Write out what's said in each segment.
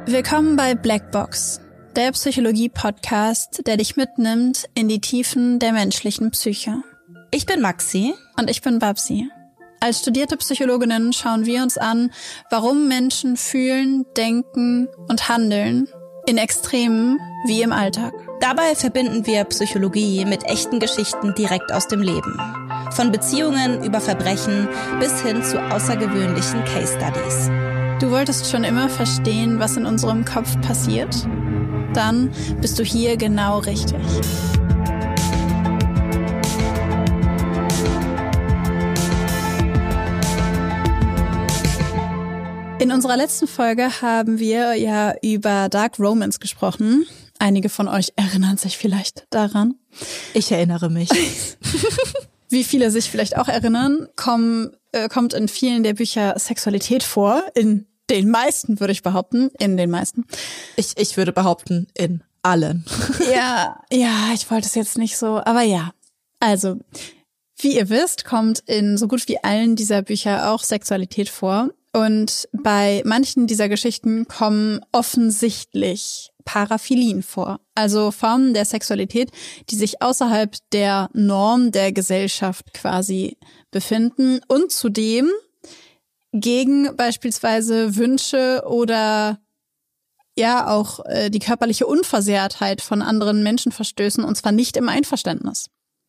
Willkommen bei Blackbox, der Psychologie-Podcast, der dich mitnimmt in die Tiefen der menschlichen Psyche. Ich bin Maxi. Und ich bin Babsi. Als studierte Psychologinnen schauen wir uns an, warum Menschen fühlen, denken und handeln, in Extremen wie im Alltag. Dabei verbinden wir Psychologie mit echten Geschichten direkt aus dem Leben. Von Beziehungen über Verbrechen bis hin zu außergewöhnlichen Case Studies. Du wolltest schon immer verstehen, was in unserem Kopf passiert? Dann bist du hier genau richtig. In unserer letzten Folge haben wir ja über Dark Romance gesprochen. Einige von euch erinnern sich vielleicht daran. Ich erinnere mich. Wie viele sich vielleicht auch erinnern, kommt in vielen der Bücher Sexualität vor. In den meisten, würde ich behaupten. In den meisten. Ich würde behaupten, in allen. Ja, ich wollte es jetzt nicht so, aber ja. Also, wie ihr wisst, kommt in so gut wie allen dieser Bücher auch Sexualität vor. Und bei manchen dieser Geschichten kommen offensichtlich Paraphilien vor. Also Formen der Sexualität, die sich außerhalb der Norm der Gesellschaft quasi befinden und zudem gegen beispielsweise Wünsche oder ja auch die körperliche Unversehrtheit von anderen Menschen verstößen, und zwar nicht im Einverständnis.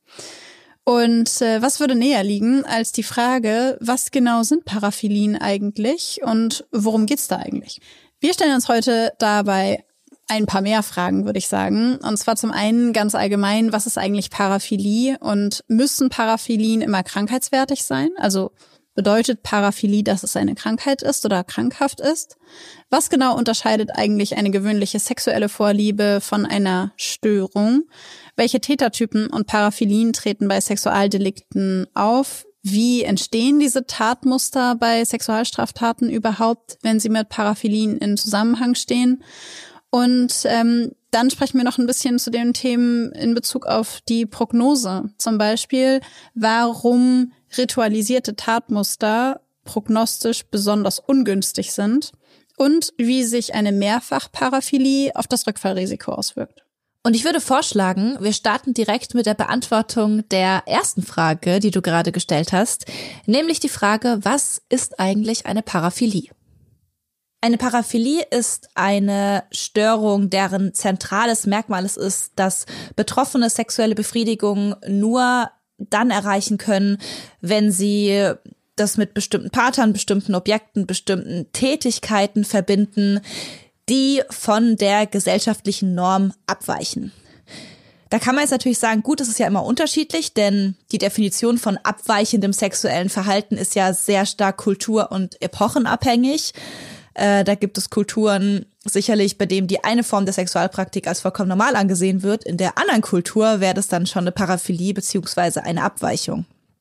Und was würde näher liegen als die Frage, was genau sind Paraphilien eigentlich und worum geht's da eigentlich? Wir stellen uns heute dabei ein paar mehr Fragen, würde ich sagen. Und zwar zum einen ganz allgemein, was ist eigentlich Paraphilie und müssen Paraphilien immer krankheitswertig sein? Also bedeutet Paraphilie, dass es eine Krankheit ist oder krankhaft ist? Was genau unterscheidet eigentlich eine gewöhnliche sexuelle Vorliebe von einer Störung? Welche Tätertypen und Paraphilien treten bei Sexualdelikten auf? Wie entstehen diese Tatmuster bei Sexualstraftaten überhaupt, wenn sie mit Paraphilien in Zusammenhang stehen? Und dann sprechen wir noch ein bisschen zu den Themen in Bezug auf die Prognose. Zum Beispiel, warum ritualisierte Tatmuster prognostisch besonders ungünstig sind und wie sich eine Mehrfachparaphilie auf das Rückfallrisiko auswirkt. Und ich würde vorschlagen, wir starten direkt mit der Beantwortung der ersten Frage, die du gerade gestellt hast, nämlich die Frage, was ist eigentlich eine Paraphilie? Eine Paraphilie ist eine Störung, deren zentrales Merkmal es ist, dass Betroffene sexuelle Befriedigung nur dann erreichen können, wenn sie das mit bestimmten Partnern, bestimmten Objekten, bestimmten Tätigkeiten verbinden, die von der gesellschaftlichen Norm abweichen. Da kann man jetzt natürlich sagen, gut, das ist ja immer unterschiedlich, denn die Definition von abweichendem sexuellen Verhalten ist ja sehr stark kultur- und epochenabhängig. Da gibt es Kulturen sicherlich, bei denen die eine Form der Sexualpraktik als vollkommen normal angesehen wird. In der anderen Kultur wäre das dann schon eine Paraphilie beziehungsweise eine Abweichung.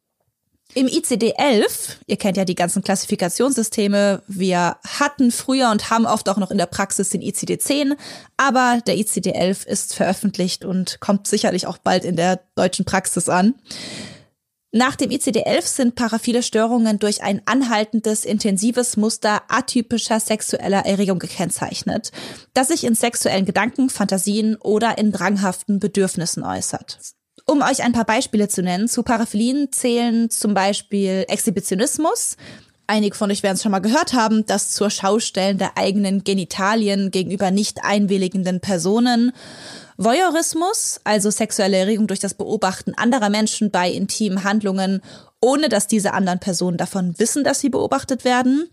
Im ICD-11, ihr kennt ja die ganzen Klassifikationssysteme, wir hatten früher und haben oft auch noch in der Praxis den ICD-10, aber der ICD-11 ist veröffentlicht und kommt sicherlich auch bald in der deutschen Praxis an. Nach dem ICD-11 sind paraphile Störungen durch ein anhaltendes, intensives Muster atypischer sexueller Erregung gekennzeichnet, das sich in sexuellen Gedanken, Fantasien oder in dranghaften Bedürfnissen äußert. Um euch ein paar Beispiele zu nennen, zu Paraphilien zählen zum Beispiel Exhibitionismus. Einige von euch werden es schon mal gehört haben, das zur Schaustellen der eigenen Genitalien gegenüber nicht einwilligenden Personen. Voyeurismus, also sexuelle Erregung durch das Beobachten anderer Menschen bei intimen Handlungen, ohne dass diese anderen Personen davon wissen, dass sie beobachtet werden.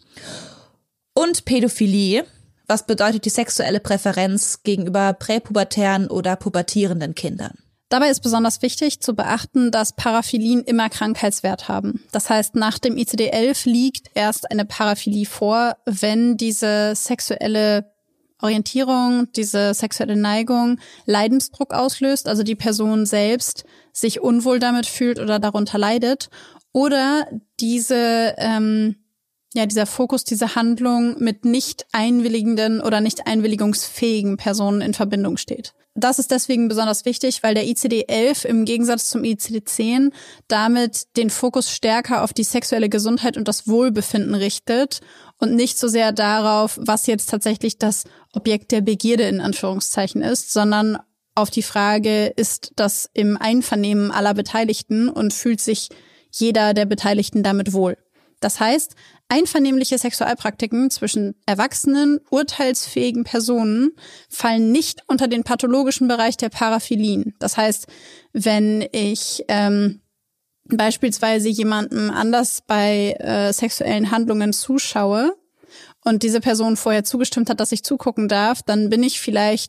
Und Pädophilie, was bedeutet die sexuelle Präferenz gegenüber präpubertären oder pubertierenden Kindern. Dabei ist besonders wichtig zu beachten, dass Paraphilien immer Krankheitswert haben. Das heißt, nach dem ICD-11 liegt erst eine Paraphilie vor, wenn diese sexuelle Orientierung, diese sexuelle Neigung Leidensdruck auslöst, also die Person selbst sich unwohl damit fühlt oder darunter leidet, oder diese dieser Fokus, diese Handlung mit nicht einwilligenden oder nicht einwilligungsfähigen Personen in Verbindung steht. Das ist deswegen besonders wichtig, weil der ICD-11 im Gegensatz zum ICD-10 damit den Fokus stärker auf die sexuelle Gesundheit und das Wohlbefinden richtet und nicht so sehr darauf, was jetzt tatsächlich das Objekt der Begierde in Anführungszeichen ist, sondern auf die Frage, ist das im Einvernehmen aller Beteiligten und fühlt sich jeder der Beteiligten damit wohl? Das heißt, einvernehmliche Sexualpraktiken zwischen erwachsenen, urteilsfähigen Personen fallen nicht unter den pathologischen Bereich der Paraphilien. Das heißt, wenn ich beispielsweise jemandem anders bei sexuellen Handlungen zuschaue und diese Person vorher zugestimmt hat, dass ich zugucken darf, dann bin ich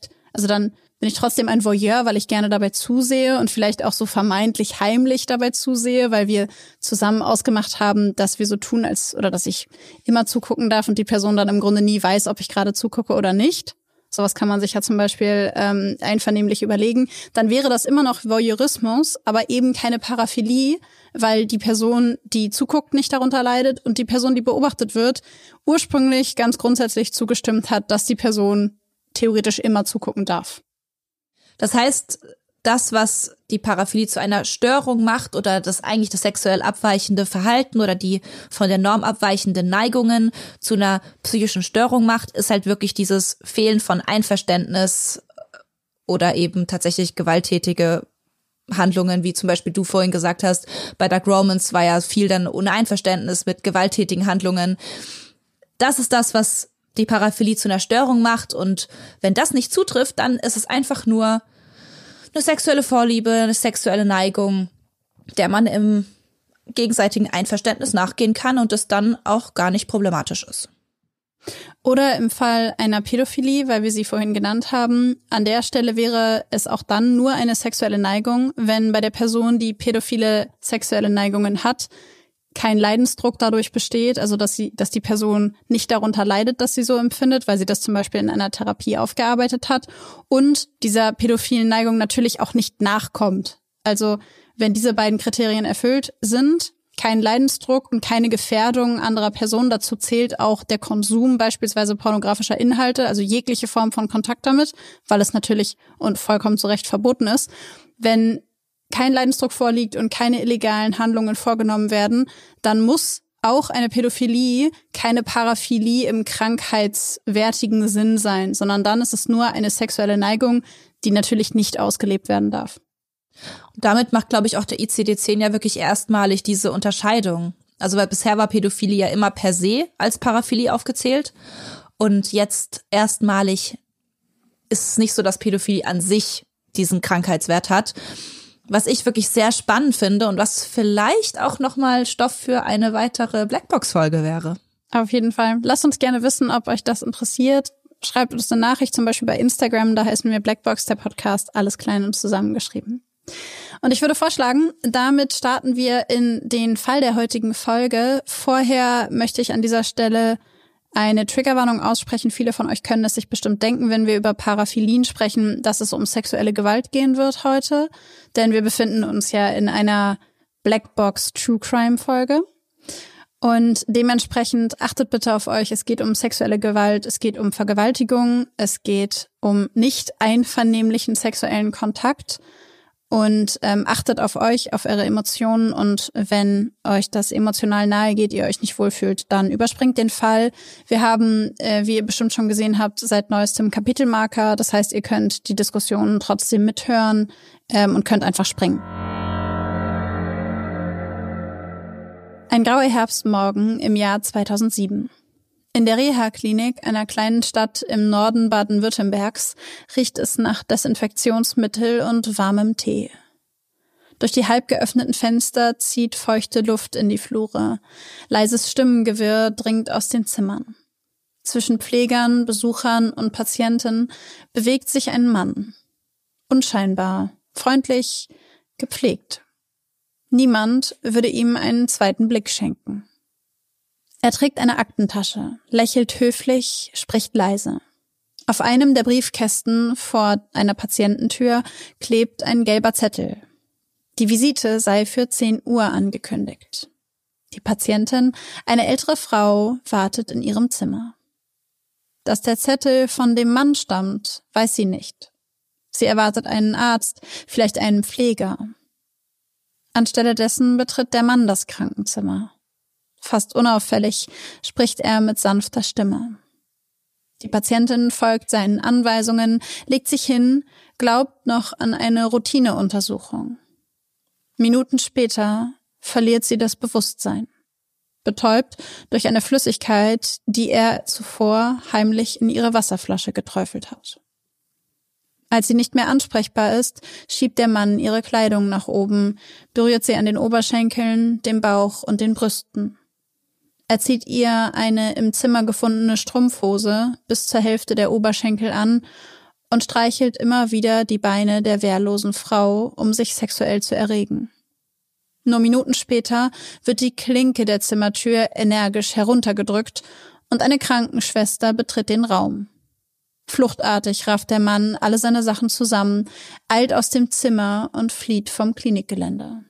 trotzdem ein Voyeur, weil ich gerne dabei zusehe und vielleicht auch so vermeintlich heimlich dabei zusehe, weil wir zusammen ausgemacht haben, dass wir so tun, dass ich immer zugucken darf und die Person dann im Grunde nie weiß, ob ich gerade zugucke oder nicht. Sowas kann man sich ja zum Beispiel einvernehmlich überlegen. Dann wäre das immer noch Voyeurismus, aber eben keine Paraphilie, weil die Person, die zuguckt, nicht darunter leidet und die Person, die beobachtet wird, ursprünglich ganz grundsätzlich zugestimmt hat, dass die Person theoretisch immer zugucken darf. Das heißt, das, was die Paraphilie zu einer Störung macht oder das sexuell abweichende Verhalten oder die von der Norm abweichenden Neigungen zu einer psychischen Störung macht, ist halt wirklich dieses Fehlen von Einverständnis oder eben tatsächlich gewalttätige Handlungen, wie zum Beispiel du vorhin gesagt hast, bei Dark Romance war ja viel dann ohne Einverständnis mit gewalttätigen Handlungen. Das ist das, was die Paraphilie zu einer Störung macht, und wenn das nicht zutrifft, dann ist es einfach nur eine sexuelle Vorliebe, eine sexuelle Neigung, der man im gegenseitigen Einverständnis nachgehen kann und es dann auch gar nicht problematisch ist. Oder im Fall einer Pädophilie, weil wir sie vorhin genannt haben, an der Stelle wäre es auch dann nur eine sexuelle Neigung, wenn bei der Person, die pädophile sexuelle Neigungen hat, kein Leidensdruck dadurch besteht, also dass die Person nicht darunter leidet, dass sie so empfindet, weil sie das zum Beispiel in einer Therapie aufgearbeitet hat und dieser pädophilen Neigung natürlich auch nicht nachkommt. Also wenn diese beiden Kriterien erfüllt sind, kein Leidensdruck und keine Gefährdung anderer Personen, dazu zählt auch der Konsum beispielsweise pornografischer Inhalte, also jegliche Form von Kontakt damit, weil es natürlich und vollkommen zu Recht verboten ist. Wenn kein Leidensdruck vorliegt und keine illegalen Handlungen vorgenommen werden, dann muss auch eine Pädophilie keine Paraphilie im krankheitswertigen Sinn sein, sondern dann ist es nur eine sexuelle Neigung, die natürlich nicht ausgelebt werden darf. Und damit macht, glaube ich, auch der ICD-10 ja wirklich erstmalig diese Unterscheidung. Also weil bisher war Pädophilie ja immer per se als Paraphilie aufgezählt und jetzt erstmalig ist es nicht so, dass Pädophilie an sich diesen Krankheitswert hat. Was ich wirklich sehr spannend finde und was vielleicht auch nochmal Stoff für eine weitere Blackbox-Folge wäre. Auf jeden Fall. Lasst uns gerne wissen, ob euch das interessiert. Schreibt uns eine Nachricht, zum Beispiel bei Instagram, da heißen wir Blackbox, der Podcast, alles klein und zusammengeschrieben. Und ich würde vorschlagen, damit starten wir in den Fall der heutigen Folge. Vorher möchte ich an dieser Stelle eine Triggerwarnung aussprechen. Viele von euch können es sich bestimmt denken, wenn wir über Paraphilien sprechen, dass es um sexuelle Gewalt gehen wird heute. Denn wir befinden uns ja in einer Blackbox True Crime Folge. Und dementsprechend achtet bitte auf euch. Es geht um sexuelle Gewalt, es geht um Vergewaltigung, es geht um nicht einvernehmlichen sexuellen Kontakt. Und achtet auf euch, auf eure Emotionen, und wenn euch das emotional nahe geht, ihr euch nicht wohlfühlt, dann überspringt den Fall. Wir haben, wie ihr bestimmt schon gesehen habt, seit neuestem Kapitelmarker. Das heißt, ihr könnt die Diskussionen trotzdem mithören und könnt einfach springen. Ein grauer Herbstmorgen im Jahr 2007. In der Reha-Klinik einer kleinen Stadt im Norden Baden-Württembergs riecht es nach Desinfektionsmittel und warmem Tee. Durch die halb geöffneten Fenster zieht feuchte Luft in die Flure. Leises Stimmengewirr dringt aus den Zimmern. Zwischen Pflegern, Besuchern und Patienten bewegt sich ein Mann. Unscheinbar, freundlich, gepflegt. Niemand würde ihm einen zweiten Blick schenken. Er trägt eine Aktentasche, lächelt höflich, spricht leise. Auf einem der Briefkästen vor einer Patiententür klebt ein gelber Zettel. Die Visite sei für 10 Uhr angekündigt. Die Patientin, eine ältere Frau, wartet in ihrem Zimmer. Dass der Zettel von dem Mann stammt, weiß sie nicht. Sie erwartet einen Arzt, vielleicht einen Pfleger. Anstelle dessen betritt der Mann das Krankenzimmer. Fast unauffällig spricht er mit sanfter Stimme. Die Patientin folgt seinen Anweisungen, legt sich hin, glaubt noch an eine Routineuntersuchung. Minuten später verliert sie das Bewusstsein, betäubt durch eine Flüssigkeit, die er zuvor heimlich in ihre Wasserflasche geträufelt hat. Als sie nicht mehr ansprechbar ist, schiebt der Mann ihre Kleidung nach oben, berührt sie an den Oberschenkeln, dem Bauch und den Brüsten. Er zieht ihr eine im Zimmer gefundene Strumpfhose bis zur Hälfte der Oberschenkel an und streichelt immer wieder die Beine der wehrlosen Frau, um sich sexuell zu erregen. Nur Minuten später wird die Klinke der Zimmertür energisch heruntergedrückt und eine Krankenschwester betritt den Raum. Fluchtartig rafft der Mann alle seine Sachen zusammen, eilt aus dem Zimmer und flieht vom Klinikgelände.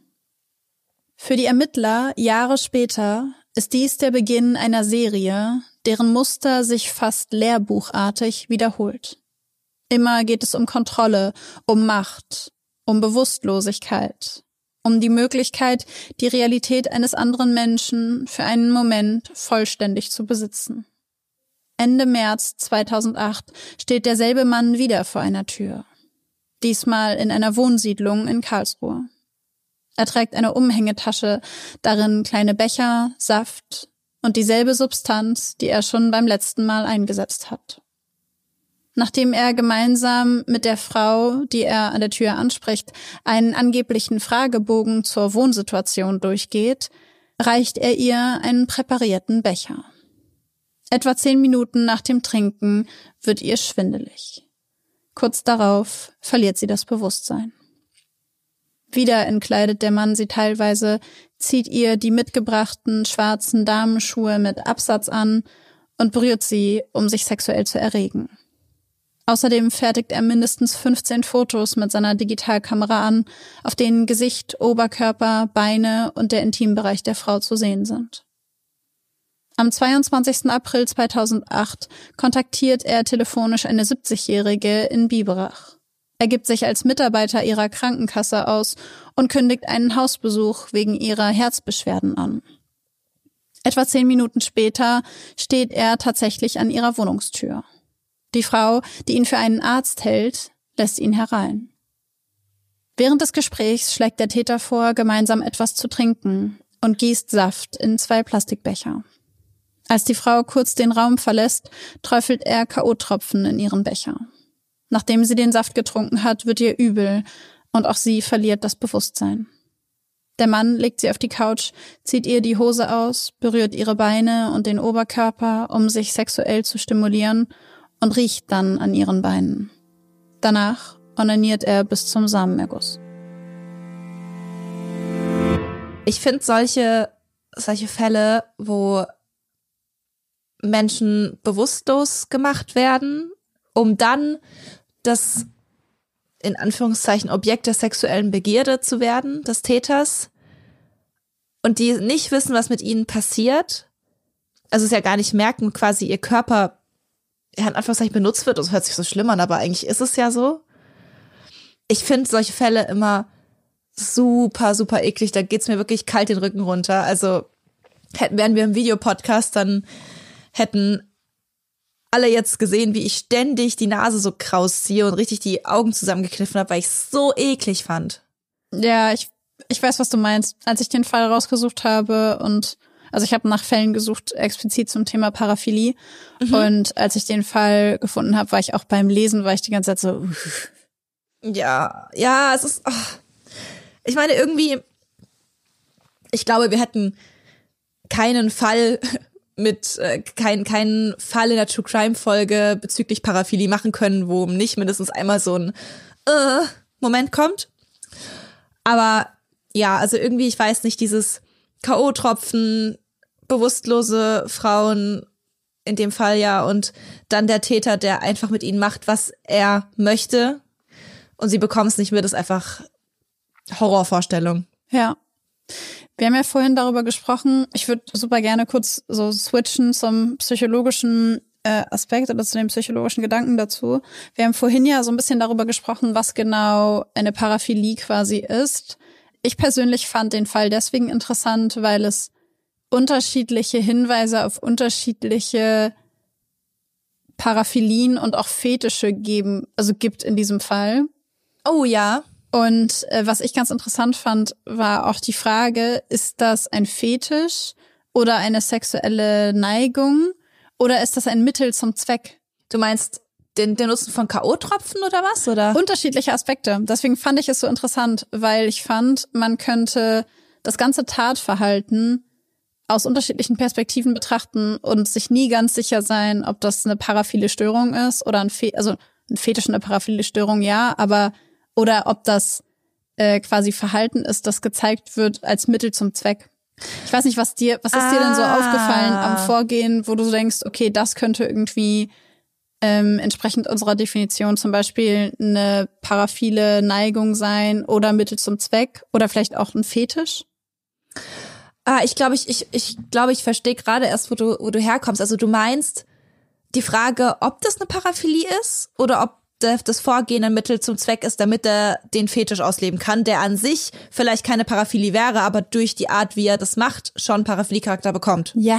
Für die Ermittler Jahre später ist dies der Beginn einer Serie, deren Muster sich fast lehrbuchartig wiederholt. Immer geht es um Kontrolle, um Macht, um Bewusstlosigkeit, um die Möglichkeit, die Realität eines anderen Menschen für einen Moment vollständig zu besitzen. Ende März 2008 steht derselbe Mann wieder vor einer Tür. Diesmal in einer Wohnsiedlung in Karlsruhe. Er trägt eine Umhängetasche, darin kleine Becher, Saft und dieselbe Substanz, die er schon beim letzten Mal eingesetzt hat. Nachdem er gemeinsam mit der Frau, die er an der Tür anspricht, einen angeblichen Fragebogen zur Wohnsituation durchgeht, reicht er ihr einen präparierten Becher. Etwa 10 Minuten nach dem Trinken wird ihr schwindelig. Kurz darauf verliert sie das Bewusstsein. Wieder entkleidet der Mann sie teilweise, zieht ihr die mitgebrachten schwarzen Damenschuhe mit Absatz an und berührt sie, um sich sexuell zu erregen. Außerdem fertigt er mindestens 15 Fotos mit seiner Digitalkamera an, auf denen Gesicht, Oberkörper, Beine und der Intimbereich der Frau zu sehen sind. Am 22. April 2008 kontaktiert er telefonisch eine 70-Jährige in Biberach. Er gibt sich als Mitarbeiter ihrer Krankenkasse aus und kündigt einen Hausbesuch wegen ihrer Herzbeschwerden an. Etwa 10 Minuten später steht er tatsächlich an ihrer Wohnungstür. Die Frau, die ihn für einen Arzt hält, lässt ihn herein. Während des Gesprächs schlägt der Täter vor, gemeinsam etwas zu trinken und gießt Saft in 2 Plastikbecher. Als die Frau kurz den Raum verlässt, träufelt er K.O.-Tropfen in ihren Becher. Nachdem sie den Saft getrunken hat, wird ihr übel und auch sie verliert das Bewusstsein. Der Mann legt sie auf die Couch, zieht ihr die Hose aus, berührt ihre Beine und den Oberkörper, um sich sexuell zu stimulieren, und riecht dann an ihren Beinen. Danach onaniert er bis zum Samenerguss. Ich finde solche Fälle, wo Menschen bewusstlos gemacht werden, um dann das, in Anführungszeichen, Objekt der sexuellen Begierde zu werden, des Täters, und die nicht wissen, was mit ihnen passiert, also es ja gar nicht merken, quasi ihr Körper in Anführungszeichen benutzt wird. Das hört sich so schlimm an, aber eigentlich ist es ja so. Ich finde solche Fälle immer super, super eklig. Da geht's mir wirklich kalt den Rücken runter. Also wären wir im Videopodcast, dann hätten alle jetzt gesehen, wie ich ständig die Nase so kraus ziehe und richtig die Augen zusammengekniffen habe, weil ich es so eklig fand. Ja, ich weiß, was du meinst. Als ich den Fall rausgesucht habe also ich habe nach Fällen gesucht, explizit zum Thema Paraphilie. Und als ich den Fall gefunden habe, war ich auch beim Lesen, war ich die ganze Zeit so. Ja, es ist. Ich meine, irgendwie, ich glaube, wir hätten keinen Fall keinen Fall in der True Crime Folge bezüglich Paraphilie machen können, wo nicht mindestens einmal so ein Moment kommt. Aber ja, also irgendwie, ich weiß nicht, dieses K.O.-Tropfen, bewusstlose Frauen in dem Fall ja, und dann der Täter, der einfach mit ihnen macht, was er möchte, und sie bekommen es nicht mit, ist einfach Horrorvorstellung. Ja. Wir haben ja vorhin darüber gesprochen, ich würde super gerne kurz so switchen zum psychologischen Aspekt oder zu den psychologischen Gedanken dazu. Wir haben vorhin ja so ein bisschen darüber gesprochen, was genau eine Paraphilie quasi ist. Ich persönlich fand den Fall deswegen interessant, weil es unterschiedliche Hinweise auf unterschiedliche Paraphilien und auch Fetische gibt in diesem Fall. Oh ja. Und was ich ganz interessant fand, war auch die Frage, ist das ein Fetisch oder eine sexuelle Neigung oder ist das ein Mittel zum Zweck? Du meinst den Nutzen von K.O.-Tropfen oder was? Oder? Unterschiedliche Aspekte. Deswegen fand ich es so interessant, weil ich fand, man könnte das ganze Tatverhalten aus unterschiedlichen Perspektiven betrachten und sich nie ganz sicher sein, ob das eine paraphile Störung ist oder ein Fetisch und eine paraphile Störung, ja, aber oder ob das quasi Verhalten ist, das gezeigt wird als Mittel zum Zweck. Ich weiß nicht, was ist dir denn so aufgefallen am Vorgehen, wo du denkst, okay, das könnte irgendwie entsprechend unserer Definition zum Beispiel eine paraphile Neigung sein oder Mittel zum Zweck oder vielleicht auch ein Fetisch? Ich glaube, ich verstehe gerade erst, wo du herkommst. Also du meinst die Frage, ob das eine Paraphilie ist oder ob das Vorgehen ein Mittel zum Zweck ist, damit er den Fetisch ausleben kann, der an sich vielleicht keine Paraphilie wäre, aber durch die Art, wie er das macht, schon Paraphilie-Charakter bekommt. Ja.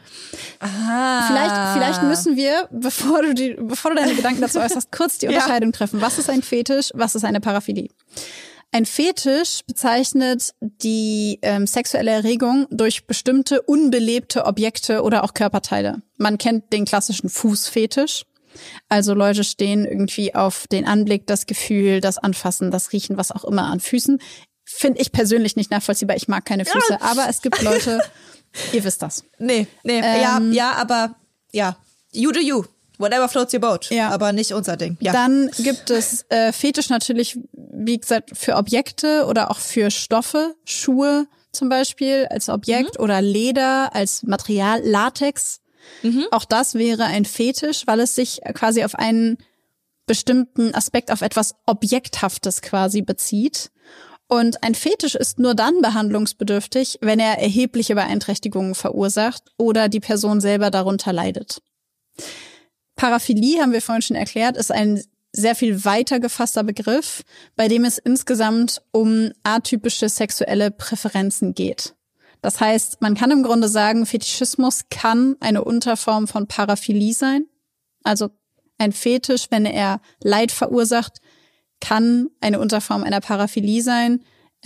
Aha. Vielleicht müssen wir, bevor du deine Gedanken dazu äußerst, kurz die Unterscheidung treffen. Was ist ein Fetisch? Was ist eine Paraphilie? Ein Fetisch bezeichnet die sexuelle Erregung durch bestimmte unbelebte Objekte oder auch Körperteile. Man kennt den klassischen Fußfetisch. Also Leute stehen irgendwie auf den Anblick, das Gefühl, das Anfassen, das Riechen, was auch immer an Füßen. Finde ich persönlich nicht nachvollziehbar. Ich mag keine Füße, aber es gibt Leute, ihr wisst das. Nee, aber you do you. Whatever floats your boat. Ja. Aber nicht unser Ding. Ja. Dann gibt es Fetisch natürlich, wie gesagt, für Objekte oder auch für Stoffe, Schuhe zum Beispiel als Objekt oder Leder als Material, Latex. Auch das wäre ein Fetisch, weil es sich quasi auf einen bestimmten Aspekt, auf etwas Objekthaftes quasi bezieht. Und ein Fetisch ist nur dann behandlungsbedürftig, wenn er erhebliche Beeinträchtigungen verursacht oder die Person selber darunter leidet. Paraphilie, haben wir vorhin schon erklärt, ist ein sehr viel weiter gefasster Begriff, bei dem es insgesamt um atypische sexuelle Präferenzen geht. Das heißt, man kann im Grunde sagen, Fetischismus kann eine Unterform von Paraphilie sein. Also ein Fetisch, wenn er Leid verursacht, kann eine Unterform einer Paraphilie sein,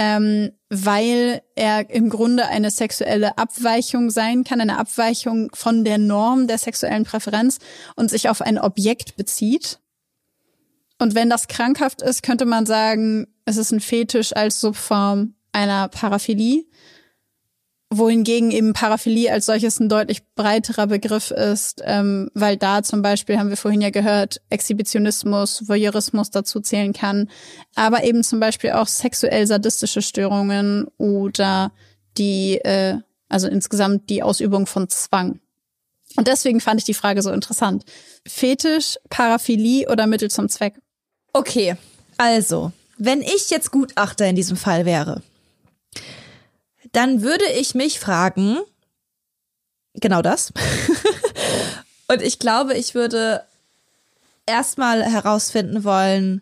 weil er im Grunde eine sexuelle Abweichung sein kann, eine Abweichung von der Norm der sexuellen Präferenz und sich auf ein Objekt bezieht. Und wenn das krankhaft ist, könnte man sagen, es ist ein Fetisch als Subform einer Paraphilie. Wohingegen eben Paraphilie als solches ein deutlich breiterer Begriff ist, weil da zum Beispiel, haben wir vorhin ja gehört, Exhibitionismus, Voyeurismus dazu zählen kann, aber eben zum Beispiel auch sexuell-sadistische Störungen oder also insgesamt die Ausübung von Zwang. Und deswegen fand ich die Frage so interessant. Fetisch, Paraphilie oder Mittel zum Zweck? Okay, also, wenn ich jetzt Gutachter in diesem Fall wäre, dann würde ich mich fragen, genau das. Und ich glaube, ich würde erstmal herausfinden wollen,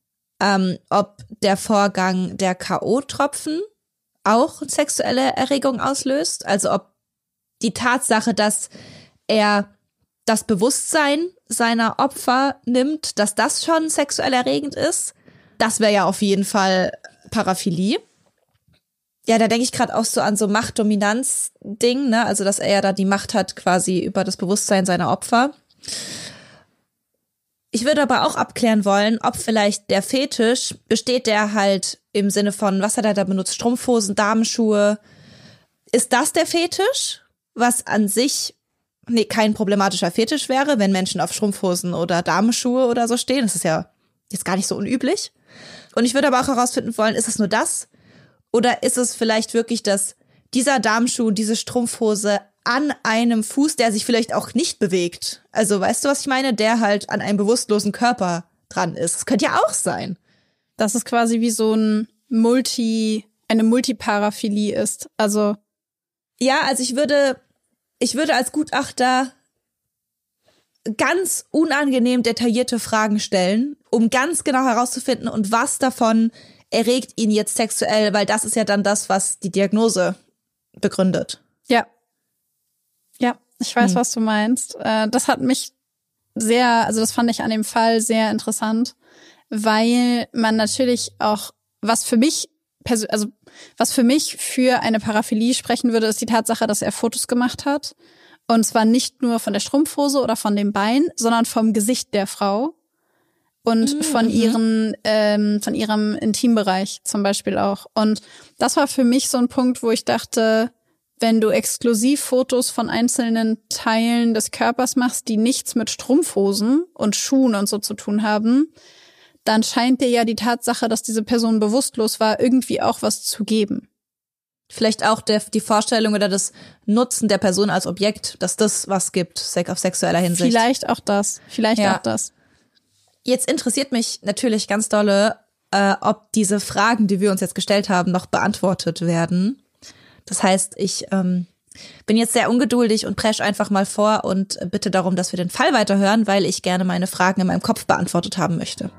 ob der Vorgang der K.O.-Tropfen auch sexuelle Erregung auslöst. Also ob die Tatsache, dass er das Bewusstsein seiner Opfer nimmt, dass das schon sexuell erregend ist. Das wäre ja auf jeden Fall Paraphilie. Ja, da denke ich gerade auch so an so Machtdominanz-Ding, ne? Also, dass er ja da die Macht hat quasi über das Bewusstsein seiner Opfer. Ich würde aber auch abklären wollen, ob vielleicht der Fetisch, besteht der halt im Sinne von, was hat er da benutzt? Strumpfhosen, Damenschuhe. Ist das der Fetisch? Was an sich kein problematischer Fetisch wäre, wenn Menschen auf Strumpfhosen oder Damenschuhe oder so stehen. Das ist ja jetzt gar nicht so unüblich. Und ich würde aber auch herausfinden wollen, ist es nur das? Oder ist es vielleicht wirklich, dass dieser Damenschuh, diese Strumpfhose an einem Fuß, der sich vielleicht auch nicht bewegt, also weißt du, was ich meine, der halt an einem bewusstlosen Körper dran ist. Das könnte ja auch sein. Das ist quasi wie so ein eine Multiparaphilie ist. Also ja, also ich würde als Gutachter ganz unangenehm detaillierte Fragen stellen, um ganz genau herauszufinden, und was davon erregt ihn jetzt sexuell, weil das ist ja dann das, was die Diagnose begründet. Ja. Ja, ich weiß, was du meinst. Das hat mich das fand ich an dem Fall sehr interessant, weil man natürlich auch, was für mich für eine Paraphilie sprechen würde, ist die Tatsache, dass er Fotos gemacht hat. Und zwar nicht nur von der Strumpfhose oder von dem Bein, sondern vom Gesicht der Frau und von ihrem Intimbereich zum Beispiel auch. Und das war für mich so ein Punkt, wo ich dachte, wenn du exklusiv Fotos von einzelnen Teilen des Körpers machst, die nichts mit Strumpfhosen und Schuhen und so zu tun haben, dann scheint dir ja die Tatsache, dass diese Person bewusstlos war, irgendwie auch was zu geben. Vielleicht auch die Vorstellung oder das Nutzen der Person als Objekt, dass das was gibt, auf sexueller Hinsicht. Vielleicht auch das. Jetzt interessiert mich natürlich ganz dolle, ob diese Fragen, die wir uns jetzt gestellt haben, noch beantwortet werden. Das heißt, ich bin jetzt sehr ungeduldig und presche einfach mal vor und bitte darum, dass wir den Fall weiterhören, weil ich gerne meine Fragen in meinem Kopf beantwortet haben möchte.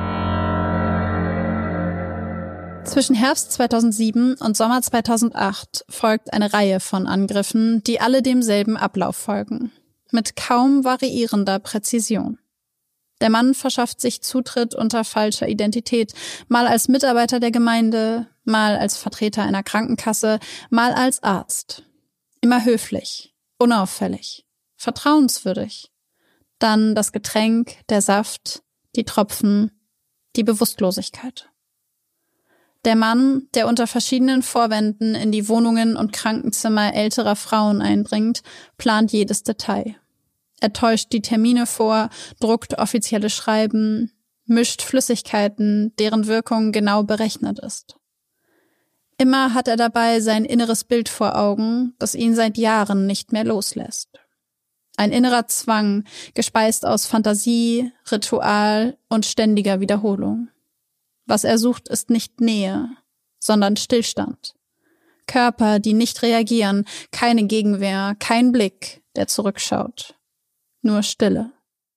Zwischen Herbst 2007 und Sommer 2008 folgt eine Reihe von Angriffen, die alle demselben Ablauf folgen, mit kaum variierender Präzision. Der Mann verschafft sich Zutritt unter falscher Identität, mal als Mitarbeiter der Gemeinde, mal als Vertreter einer Krankenkasse, mal als Arzt. Immer höflich, unauffällig, vertrauenswürdig. Dann das Getränk, der Saft, die Tropfen, die Bewusstlosigkeit. Der Mann, der unter verschiedenen Vorwänden in die Wohnungen und Krankenzimmer älterer Frauen eindringt, plant jedes Detail. Er täuscht die Termine vor, druckt offizielle Schreiben, mischt Flüssigkeiten, deren Wirkung genau berechnet ist. Immer hat er dabei sein inneres Bild vor Augen, das ihn seit Jahren nicht mehr loslässt. Ein innerer Zwang, gespeist aus Fantasie, Ritual und ständiger Wiederholung. Was er sucht, ist nicht Nähe, sondern Stillstand. Körper, die nicht reagieren, keine Gegenwehr, kein Blick, der zurückschaut. Nur Stille.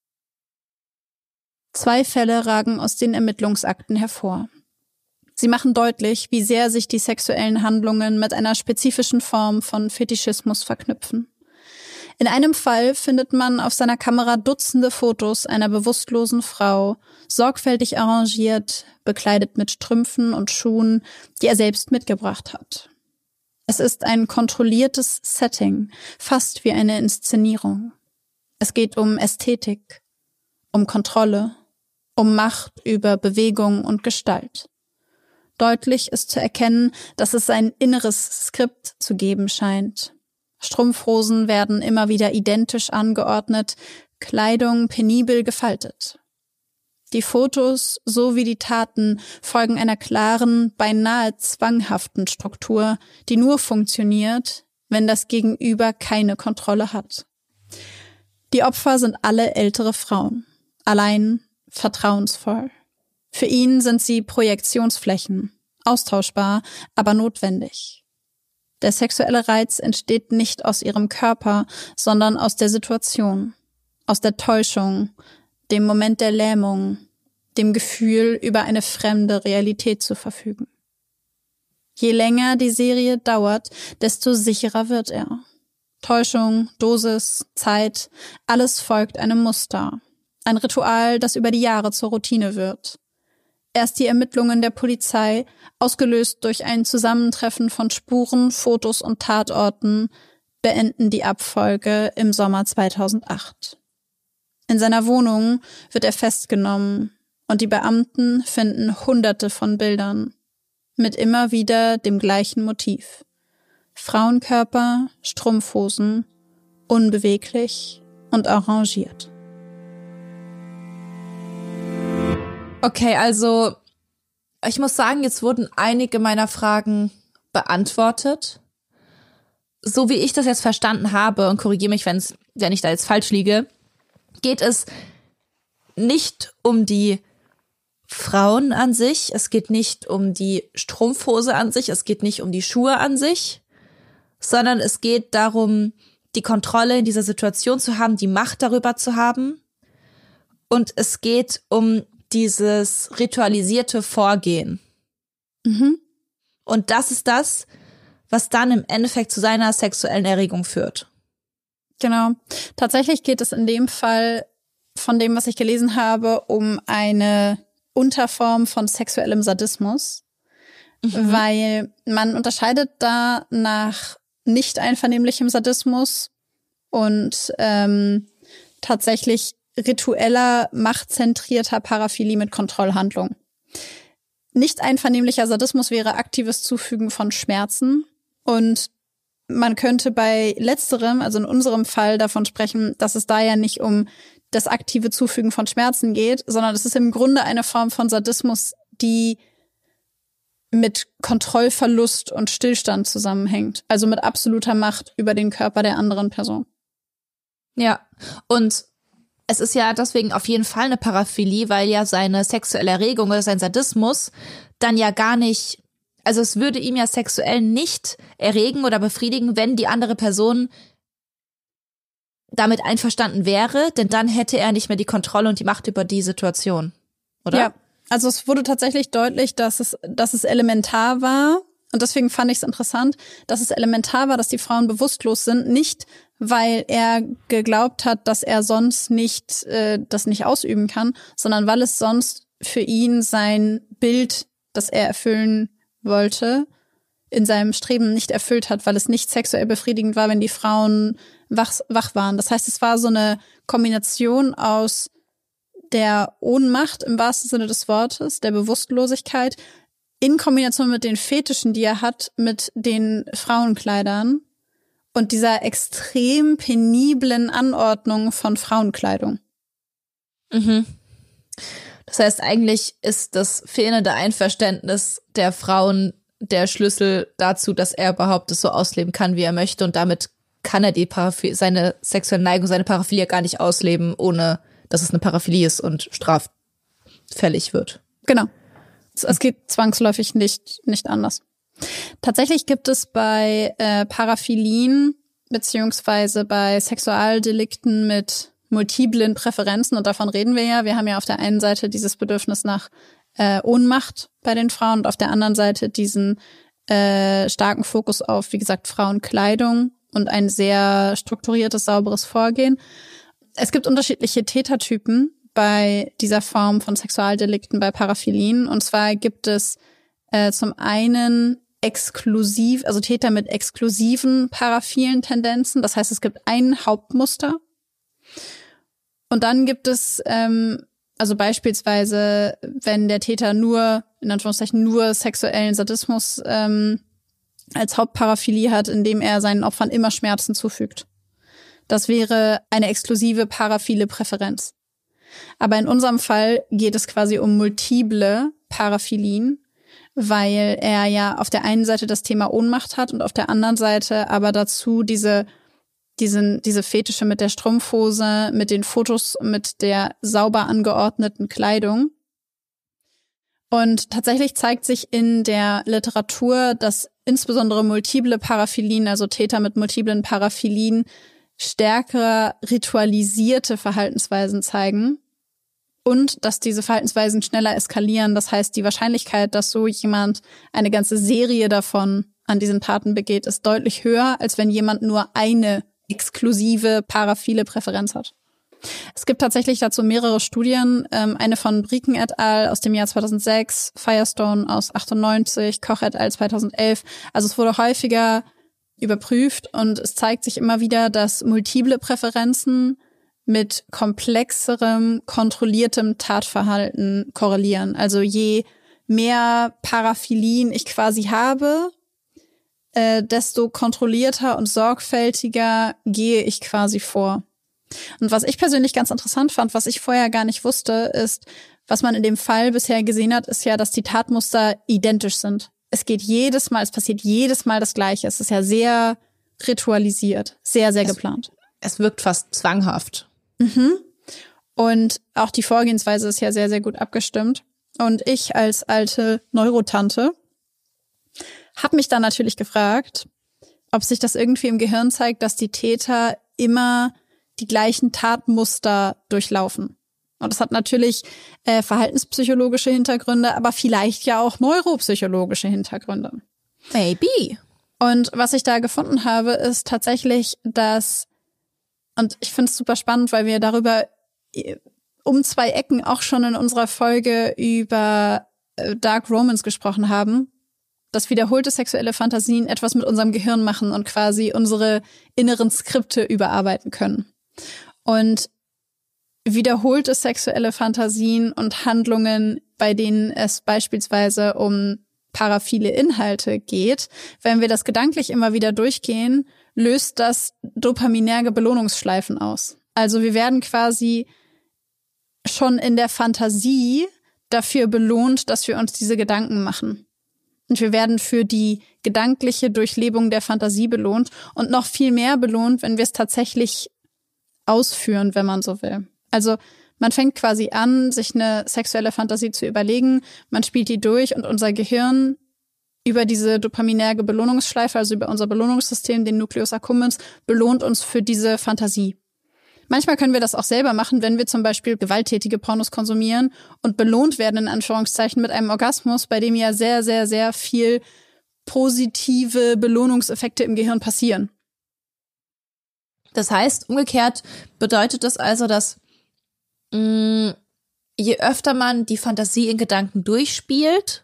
2 Fälle ragen aus den Ermittlungsakten hervor. Sie machen deutlich, wie sehr sich die sexuellen Handlungen mit einer spezifischen Form von Fetischismus verknüpfen. In einem Fall findet man auf seiner Kamera Dutzende Fotos einer bewusstlosen Frau, sorgfältig arrangiert, bekleidet mit Strümpfen und Schuhen, die er selbst mitgebracht hat. Es ist ein kontrolliertes Setting, fast wie eine Inszenierung. Es geht um Ästhetik, um Kontrolle, um Macht über Bewegung und Gestalt. Deutlich ist zu erkennen, dass es ein inneres Skript zu geben scheint. Strumpfhosen werden immer wieder identisch angeordnet, Kleidung penibel gefaltet. Die Fotos sowie die Taten folgen einer klaren, beinahe zwanghaften Struktur, die nur funktioniert, wenn das Gegenüber keine Kontrolle hat. Die Opfer sind alle ältere Frauen, allein, vertrauensvoll. Für ihn sind sie Projektionsflächen, austauschbar, aber notwendig. Der sexuelle Reiz entsteht nicht aus ihrem Körper, sondern aus der Situation, aus der Täuschung, dem Moment der Lähmung, dem Gefühl, über eine fremde Realität zu verfügen. Je länger die Serie dauert, desto sicherer wird er. Täuschung, Dosis, Zeit, alles folgt einem Muster. Ein Ritual, das über die Jahre zur Routine wird. Erst die Ermittlungen der Polizei, ausgelöst durch ein Zusammentreffen von Spuren, Fotos und Tatorten, beenden die Abfolge im Sommer 2008. In seiner Wohnung wird er festgenommen und die Beamten finden Hunderte von Bildern mit immer wieder dem gleichen Motiv. Frauenkörper, Strumpfhosen, unbeweglich und arrangiert. Okay, also ich muss sagen, jetzt wurden einige meiner Fragen beantwortet. So wie ich das jetzt verstanden habe, und korrigiere mich, wenn ich da jetzt falsch liege, geht es nicht um die Frauen an sich, es geht nicht um die Strumpfhose an sich, es geht nicht um die Schuhe an sich, sondern es geht darum, die Kontrolle in dieser Situation zu haben, die Macht darüber zu haben. Und es geht um dieses ritualisierte Vorgehen. Mhm. Und das ist das, was dann im Endeffekt zu seiner sexuellen Erregung führt. Genau. Tatsächlich geht es in dem Fall, von dem, was ich gelesen habe, um eine Unterform von sexuellem Sadismus, weil man unterscheidet da nach nicht einvernehmlichem Sadismus und tatsächlich ritueller, machtzentrierter Paraphilie mit Kontrollhandlung. Nicht einvernehmlicher Sadismus wäre aktives Zufügen von Schmerzen und man könnte bei letzterem, also in unserem Fall, davon sprechen, dass es da ja nicht um das aktive Zufügen von Schmerzen geht, sondern es ist im Grunde eine Form von Sadismus, die mit Kontrollverlust und Stillstand zusammenhängt. Also mit absoluter Macht über den Körper der anderen Person. Ja, und es ist ja deswegen auf jeden Fall eine Paraphilie, weil ja seine sexuelle Erregung oder sein Sadismus dann ja gar nicht, also es würde ihm ja sexuell nicht erregen oder befriedigen, wenn die andere Person damit einverstanden wäre, denn dann hätte er nicht mehr die Kontrolle und die Macht über die Situation, oder? Ja, also es wurde tatsächlich deutlich, dass es elementar war, und deswegen fand ich es interessant, dass es elementar war, dass die Frauen bewusstlos sind, nicht weil er geglaubt hat, dass er sonst nicht das nicht ausüben kann, sondern weil es sonst für ihn sein Bild, das er erfüllen wollte, in seinem Streben nicht erfüllt hat, weil es nicht sexuell befriedigend war, wenn die Frauen wach waren. Das heißt, es war so eine Kombination aus der Ohnmacht im wahrsten Sinne des Wortes, der Bewusstlosigkeit, in Kombination mit den Fetischen, die er hat, mit den Frauenkleidern und dieser extrem peniblen Anordnung von Frauenkleidung. Mhm. Das heißt, eigentlich ist das fehlende Einverständnis der Frauen der Schlüssel dazu, dass er überhaupt es so ausleben kann, wie er möchte, und damit kann er seine sexuelle Neigung, seine Paraphilie gar nicht ausleben, ohne dass es eine Paraphilie ist und straffällig wird. Genau. Es geht zwangsläufig nicht anders. Tatsächlich gibt es bei Paraphilien beziehungsweise bei Sexualdelikten mit multiplen Präferenzen, und davon reden wir ja. Wir haben ja auf der einen Seite dieses Bedürfnis nach Ohnmacht bei den Frauen und auf der anderen Seite diesen starken Fokus auf, wie gesagt, Frauenkleidung und ein sehr strukturiertes, sauberes Vorgehen. Es gibt unterschiedliche Tätertypen bei dieser Form von Sexualdelikten, bei Paraphilien. Und zwar gibt es zum einen also Täter mit exklusiven paraphilen Tendenzen. Das heißt, es gibt ein Hauptmuster. Und dann gibt es also beispielsweise, wenn der Täter nur, in Anführungszeichen, nur sexuellen Sadismus als Hauptparaphilie hat, indem er seinen Opfern immer Schmerzen zufügt. Das wäre eine exklusive paraphile Präferenz. Aber in unserem Fall geht es quasi um multiple Paraphilien, weil er ja auf der einen Seite das Thema Ohnmacht hat und auf der anderen Seite aber dazu diese Fetische mit der Strumpfhose, mit den Fotos, mit der sauber angeordneten Kleidung. Und tatsächlich zeigt sich in der Literatur, dass insbesondere multiple Paraphilien, also Täter mit multiplen Paraphilien, stärker ritualisierte Verhaltensweisen zeigen und dass diese Verhaltensweisen schneller eskalieren. Das heißt, die Wahrscheinlichkeit, dass so jemand eine ganze Serie davon an diesen Taten begeht, ist deutlich höher, als wenn jemand nur eine exklusive paraphile Präferenz hat. Es gibt tatsächlich dazu mehrere Studien, eine von Brieken et al. Aus dem Jahr 2006, Firestone aus 98, Koch et al. 2011. Also es wurde häufiger überprüft und es zeigt sich immer wieder, dass multiple Präferenzen mit komplexerem, kontrolliertem Tatverhalten korrelieren. Also je mehr Paraphilien ich quasi habe, desto kontrollierter und sorgfältiger gehe ich quasi vor. Und was ich persönlich ganz interessant fand, was ich vorher gar nicht wusste, ist, was man in dem Fall bisher gesehen hat, ist ja, dass die Tatmuster identisch sind. Es passiert jedes Mal das Gleiche. Es ist ja sehr ritualisiert, sehr, sehr geplant. Es wirkt fast zwanghaft. Mhm. Und auch die Vorgehensweise ist ja sehr, sehr gut abgestimmt. Und ich als alte Neurotante habe mich dann natürlich gefragt, ob sich das irgendwie im Gehirn zeigt, dass die Täter immer die gleichen Tatmuster durchlaufen. Und das hat natürlich verhaltenspsychologische Hintergründe, aber vielleicht ja auch neuropsychologische Hintergründe. Maybe. Und was ich da gefunden habe, ist tatsächlich, dass, und ich finde es super spannend, weil wir darüber um 2 Ecken auch schon in unserer Folge über Dark Romance gesprochen haben, dass wiederholte sexuelle Fantasien etwas mit unserem Gehirn machen und quasi unsere inneren Skripte überarbeiten können. Und wiederholte sexuelle Fantasien und Handlungen, bei denen es beispielsweise um paraphile Inhalte geht, wenn wir das gedanklich immer wieder durchgehen, löst das dopaminerge Belohnungsschleifen aus. Also wir werden quasi schon in der Fantasie dafür belohnt, dass wir uns diese Gedanken machen. Und wir werden für die gedankliche Durchlebung der Fantasie belohnt und noch viel mehr belohnt, wenn wir es tatsächlich ausführen, wenn man so will. Also man fängt quasi an, sich eine sexuelle Fantasie zu überlegen, man spielt die durch und unser Gehirn über diese dopaminerge Belohnungsschleife, also über unser Belohnungssystem, den Nucleus accumbens, belohnt uns für diese Fantasie. Manchmal können wir das auch selber machen, wenn wir zum Beispiel gewalttätige Pornos konsumieren und belohnt werden, in Anführungszeichen, mit einem Orgasmus, bei dem ja sehr, sehr, sehr viel positive Belohnungseffekte im Gehirn passieren. Das heißt, umgekehrt bedeutet das also, dass je öfter man die Fantasie in Gedanken durchspielt,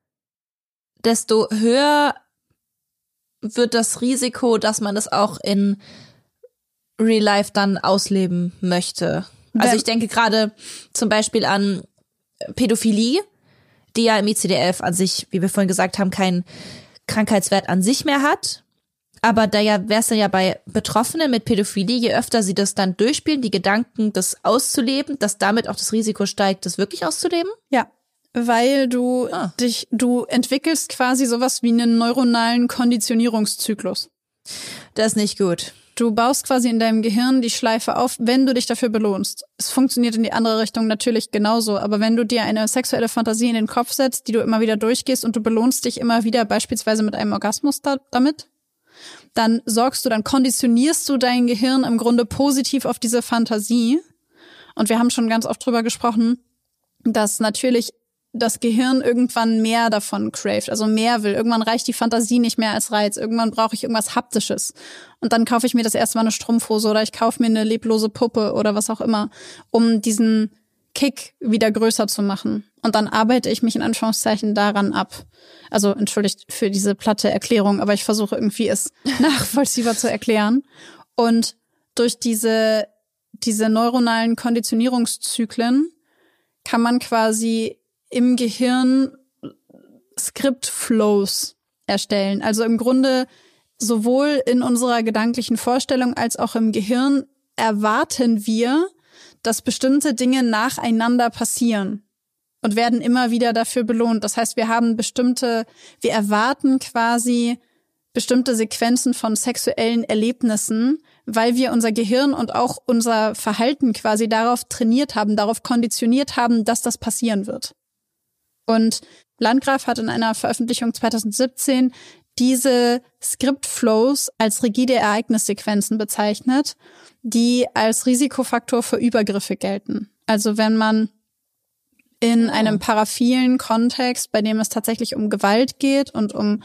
desto höher wird das Risiko, dass man es auch in Real Life dann ausleben möchte. Also ich denke gerade zum Beispiel an Pädophilie, die ja im ICD-11 an sich, wie wir vorhin gesagt haben, keinen Krankheitswert an sich mehr hat. Aber da ja wäre es dann ja bei Betroffenen mit Pädophilie, je öfter sie das dann durchspielen, die Gedanken, das auszuleben, dass damit auch das Risiko steigt, das wirklich auszuleben? Ja, weil du entwickelst quasi sowas wie einen neuronalen Konditionierungszyklus. Das ist nicht gut. Du baust quasi in deinem Gehirn die Schleife auf, wenn du dich dafür belohnst. Es funktioniert in die andere Richtung natürlich genauso, aber wenn du dir eine sexuelle Fantasie in den Kopf setzt, die du immer wieder durchgehst und du belohnst dich immer wieder beispielsweise mit einem Orgasmus damit, dann konditionierst du dein Gehirn im Grunde positiv auf diese Fantasie. Und wir haben schon ganz oft drüber gesprochen, dass natürlich das Gehirn irgendwann mehr davon craved, also mehr will. Irgendwann reicht die Fantasie nicht mehr als Reiz. Irgendwann brauche ich irgendwas Haptisches. Und dann kaufe ich mir das erste Mal eine Strumpfhose oder ich kaufe mir eine leblose Puppe oder was auch immer, um diesen Kick wieder größer zu machen. Und dann arbeite ich mich in Anführungszeichen daran ab. Also entschuldigt für diese platte Erklärung, aber ich versuche irgendwie es nachvollziehbar zu erklären. Und durch diese neuronalen Konditionierungszyklen kann man quasi im Gehirn Script-Flows erstellen. Also im Grunde sowohl in unserer gedanklichen Vorstellung als auch im Gehirn erwarten wir, dass bestimmte Dinge nacheinander passieren und werden immer wieder dafür belohnt. Das heißt, wir erwarten quasi bestimmte Sequenzen von sexuellen Erlebnissen, weil wir unser Gehirn und auch unser Verhalten quasi darauf trainiert haben, darauf konditioniert haben, dass das passieren wird. Und Landgraf hat in einer Veröffentlichung 2017 diese Script-Flows als rigide Ereignissequenzen bezeichnet, die als Risikofaktor für Übergriffe gelten. Also wenn man in einem paraphilen Kontext, bei dem es tatsächlich um Gewalt geht und um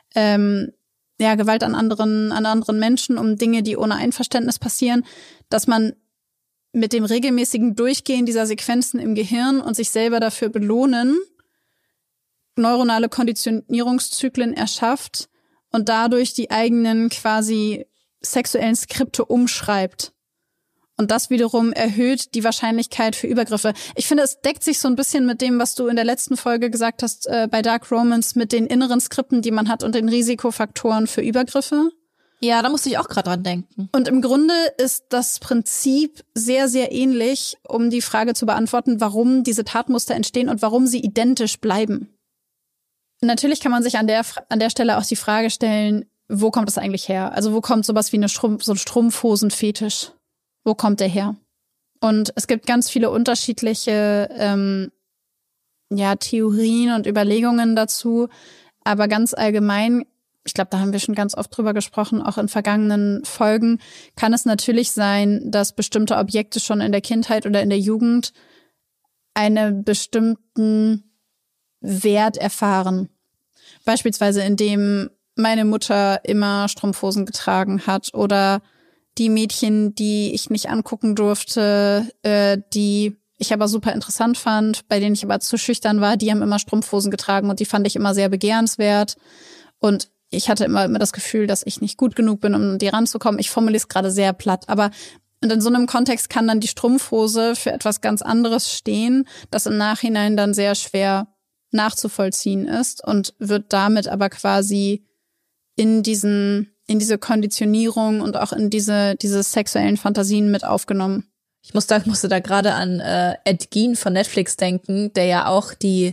Gewalt an anderen Menschen, um Dinge, die ohne Einverständnis passieren, dass man mit dem regelmäßigen Durchgehen dieser Sequenzen im Gehirn und sich selber dafür belohnen, neuronale Konditionierungszyklen erschafft und dadurch die eigenen quasi sexuellen Skripte umschreibt. Und das wiederum erhöht die Wahrscheinlichkeit für Übergriffe. Ich finde, es deckt sich so ein bisschen mit dem, was du in der letzten Folge gesagt hast bei Dark Romance, mit den inneren Skripten, die man hat und den Risikofaktoren für Übergriffe. Ja, da musste ich auch gerade dran denken. Und im Grunde ist das Prinzip sehr, sehr ähnlich, um die Frage zu beantworten, warum diese Tatmuster entstehen und warum sie identisch bleiben. Natürlich kann man sich an der Stelle auch die Frage stellen, wo kommt das eigentlich her? Also wo kommt sowas wie so ein Strumpfhosenfetisch? Wo kommt der her? Und es gibt ganz viele unterschiedliche ja, Theorien und Überlegungen dazu. Aber ganz allgemein, ich glaube, da haben wir schon ganz oft drüber gesprochen, auch in vergangenen Folgen, kann es natürlich sein, dass bestimmte Objekte schon in der Kindheit oder in der Jugend einen bestimmten Wert erfahren. Beispielsweise indem meine Mutter immer Strumpfhosen getragen hat oder die Mädchen, die ich nicht angucken durfte, die ich aber super interessant fand, bei denen ich aber zu schüchtern war, die haben immer Strumpfhosen getragen und die fand ich immer sehr begehrenswert. Und ich hatte immer das Gefühl, dass ich nicht gut genug bin, um an die ranzukommen. Ich formuliere es gerade sehr platt, aber und in so einem Kontext kann dann die Strumpfhose für etwas ganz anderes stehen, das im Nachhinein dann sehr schwer nachzuvollziehen ist und wird damit aber quasi in diese Konditionierung und auch in diese sexuellen Fantasien mit aufgenommen. Ich musste da gerade an Ed Gein von Netflix denken, der ja auch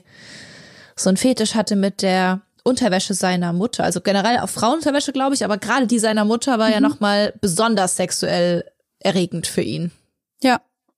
so einen Fetisch hatte mit der Unterwäsche seiner Mutter. Also generell auch Frauenunterwäsche, glaube ich, aber gerade die seiner Mutter war ja nochmal besonders sexuell erregend für ihn. Ja.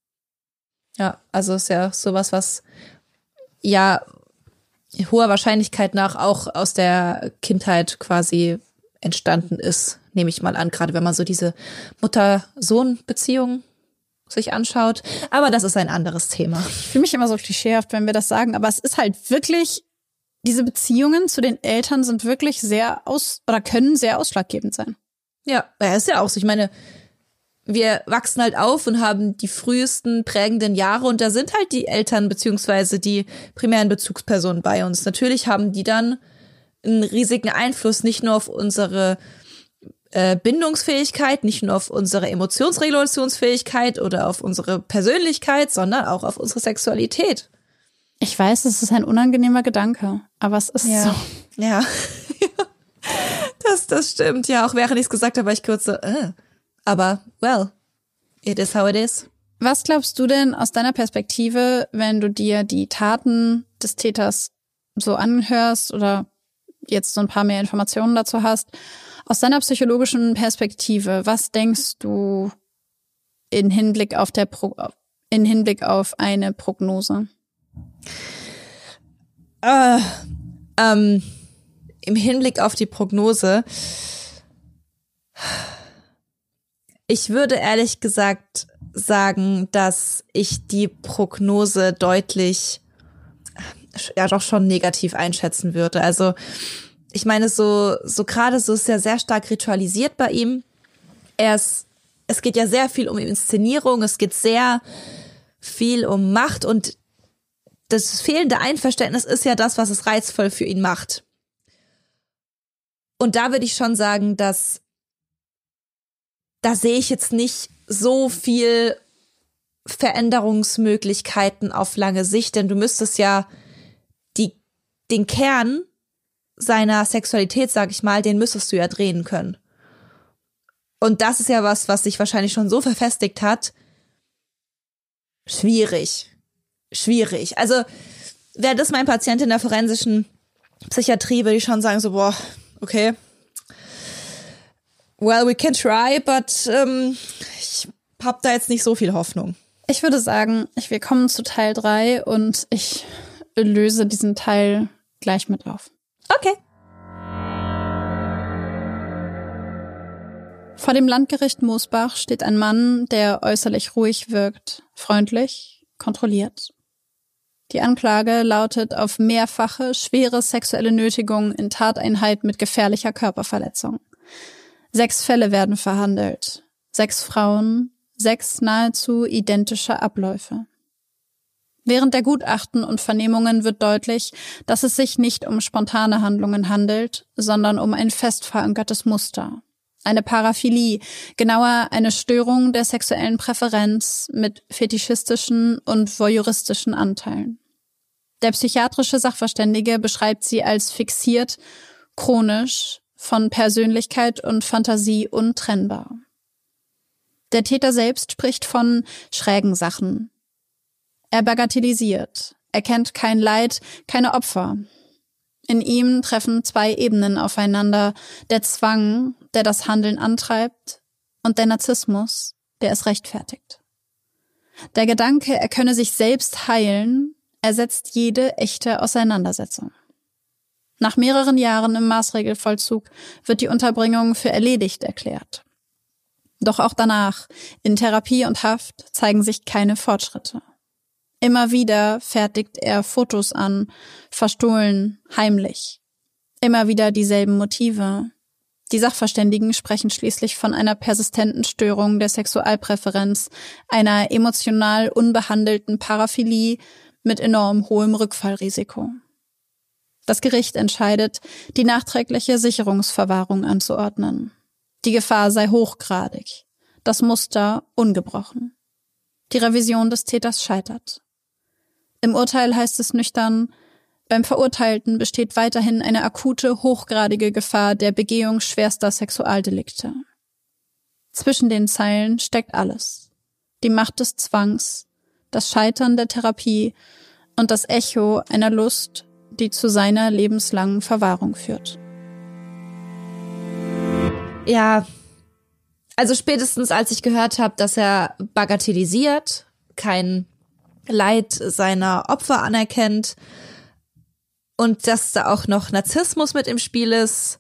Ja, also ist ja sowas, was ja hoher Wahrscheinlichkeit nach auch aus der Kindheit quasi entstanden ist, nehme ich mal an, gerade wenn man so diese Mutter-Sohn-Beziehung sich anschaut. Aber das ist ein anderes Thema. Ich fühle mich immer so klischeehaft, wenn wir das sagen, aber es ist halt wirklich, diese Beziehungen zu den Eltern sind wirklich können sehr ausschlaggebend sein. Ja, ist ja auch so. Ich meine, wir wachsen halt auf und haben die frühesten prägenden Jahre und da sind halt die Eltern beziehungsweise die primären Bezugspersonen bei uns. Natürlich haben die dann einen riesigen Einfluss, nicht nur auf unsere Bindungsfähigkeit, nicht nur auf unsere Emotionsregulationsfähigkeit oder auf unsere Persönlichkeit, sondern auch auf unsere Sexualität. Ich weiß, es ist ein unangenehmer Gedanke, aber es ist so. Ja, das stimmt. Ja, auch während ich es gesagt habe, war ich kurz so, aber, well, it is how it is. Was glaubst du denn aus deiner Perspektive, wenn du dir die Taten des Täters so anhörst oder jetzt so ein paar mehr Informationen dazu hast, aus deiner psychologischen Perspektive, was denkst du in Hinblick auf eine Prognose? Im Hinblick auf die Prognose, ich würde ehrlich gesagt sagen, dass ich die Prognose deutlich, ja doch schon negativ einschätzen würde. Also ich meine, so gerade so ist ja sehr stark ritualisiert bei ihm. Es geht ja sehr viel um Inszenierung, es geht sehr viel um Macht und das fehlende Einverständnis ist ja das, was es reizvoll für ihn macht. Und da würde ich schon sagen, dass da sehe ich jetzt nicht so viel Veränderungsmöglichkeiten auf lange Sicht, denn du müsstest ja den Kern seiner Sexualität, sag ich mal, den müsstest du ja drehen können. Und das ist ja was sich wahrscheinlich schon so verfestigt hat. Schwierig. Also, wäre das mein Patient in der forensischen Psychiatrie, würde ich schon sagen so, boah, okay. Well, we can try, but ich habe da jetzt nicht so viel Hoffnung. Ich würde sagen, wir kommen zu Teil 3 und ich löse diesen Teil gleich mit auf. Okay. Vor dem Landgericht Moosbach steht ein Mann, der äußerlich ruhig wirkt, freundlich, kontrolliert. Die Anklage lautet auf mehrfache, schwere sexuelle Nötigung in Tateinheit mit gefährlicher Körperverletzung. 6 Fälle werden verhandelt. 6 Frauen, 6 nahezu identische Abläufe. Während der Gutachten und Vernehmungen wird deutlich, dass es sich nicht um spontane Handlungen handelt, sondern um ein fest verankertes Muster. Eine Paraphilie, genauer eine Störung der sexuellen Präferenz mit fetischistischen und voyeuristischen Anteilen. Der psychiatrische Sachverständige beschreibt sie als fixiert, chronisch, von Persönlichkeit und Fantasie untrennbar. Der Täter selbst spricht von schrägen Sachen. Er bagatellisiert, er kennt kein Leid, keine Opfer. In ihm treffen 2 Ebenen aufeinander, der Zwang, der das Handeln antreibt, und der Narzissmus, der es rechtfertigt. Der Gedanke, er könne sich selbst heilen, ersetzt jede echte Auseinandersetzung. Nach mehreren Jahren im Maßregelvollzug wird die Unterbringung für erledigt erklärt. Doch auch danach, in Therapie und Haft, zeigen sich keine Fortschritte. Immer wieder fertigt er Fotos an, verstohlen, heimlich. Immer wieder dieselben Motive. Die Sachverständigen sprechen schließlich von einer persistenten Störung der Sexualpräferenz, einer emotional unbehandelten Paraphilie mit enorm hohem Rückfallrisiko. Das Gericht entscheidet, die nachträgliche Sicherungsverwahrung anzuordnen. Die Gefahr sei hochgradig, das Muster ungebrochen. Die Revision des Täters scheitert. Im Urteil heißt es nüchtern: Beim Verurteilten besteht weiterhin eine akute, hochgradige Gefahr der Begehung schwerster Sexualdelikte. Zwischen den Zeilen steckt alles: die Macht des Zwangs, das Scheitern der Therapie und das Echo einer Lust, die zu seiner lebenslangen Verwahrung führt. Ja, also spätestens als ich gehört habe, dass er bagatellisiert, kein Leid seiner Opfer anerkennt und dass da auch noch Narzissmus mit im Spiel ist.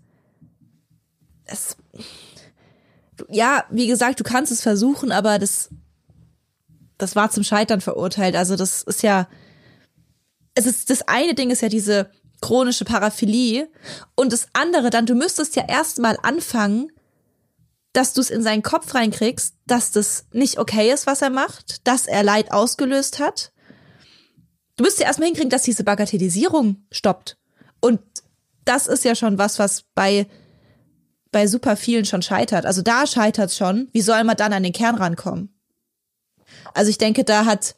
Ja, wie gesagt, du kannst es versuchen, aber das war zum Scheitern verurteilt. Also das ist ja, das eine Ding ist ja diese chronische Paraphilie und das andere dann, du müsstest ja erstmal anfangen, dass du es in seinen Kopf reinkriegst, dass das nicht okay ist, was er macht, dass er Leid ausgelöst hat. Du müsstest ja erstmal hinkriegen, dass diese Bagatellisierung stoppt. Und das ist ja schon was bei super vielen schon scheitert. Also da scheitert es schon. Wie soll man dann an den Kern rankommen? Also ich denke, da hat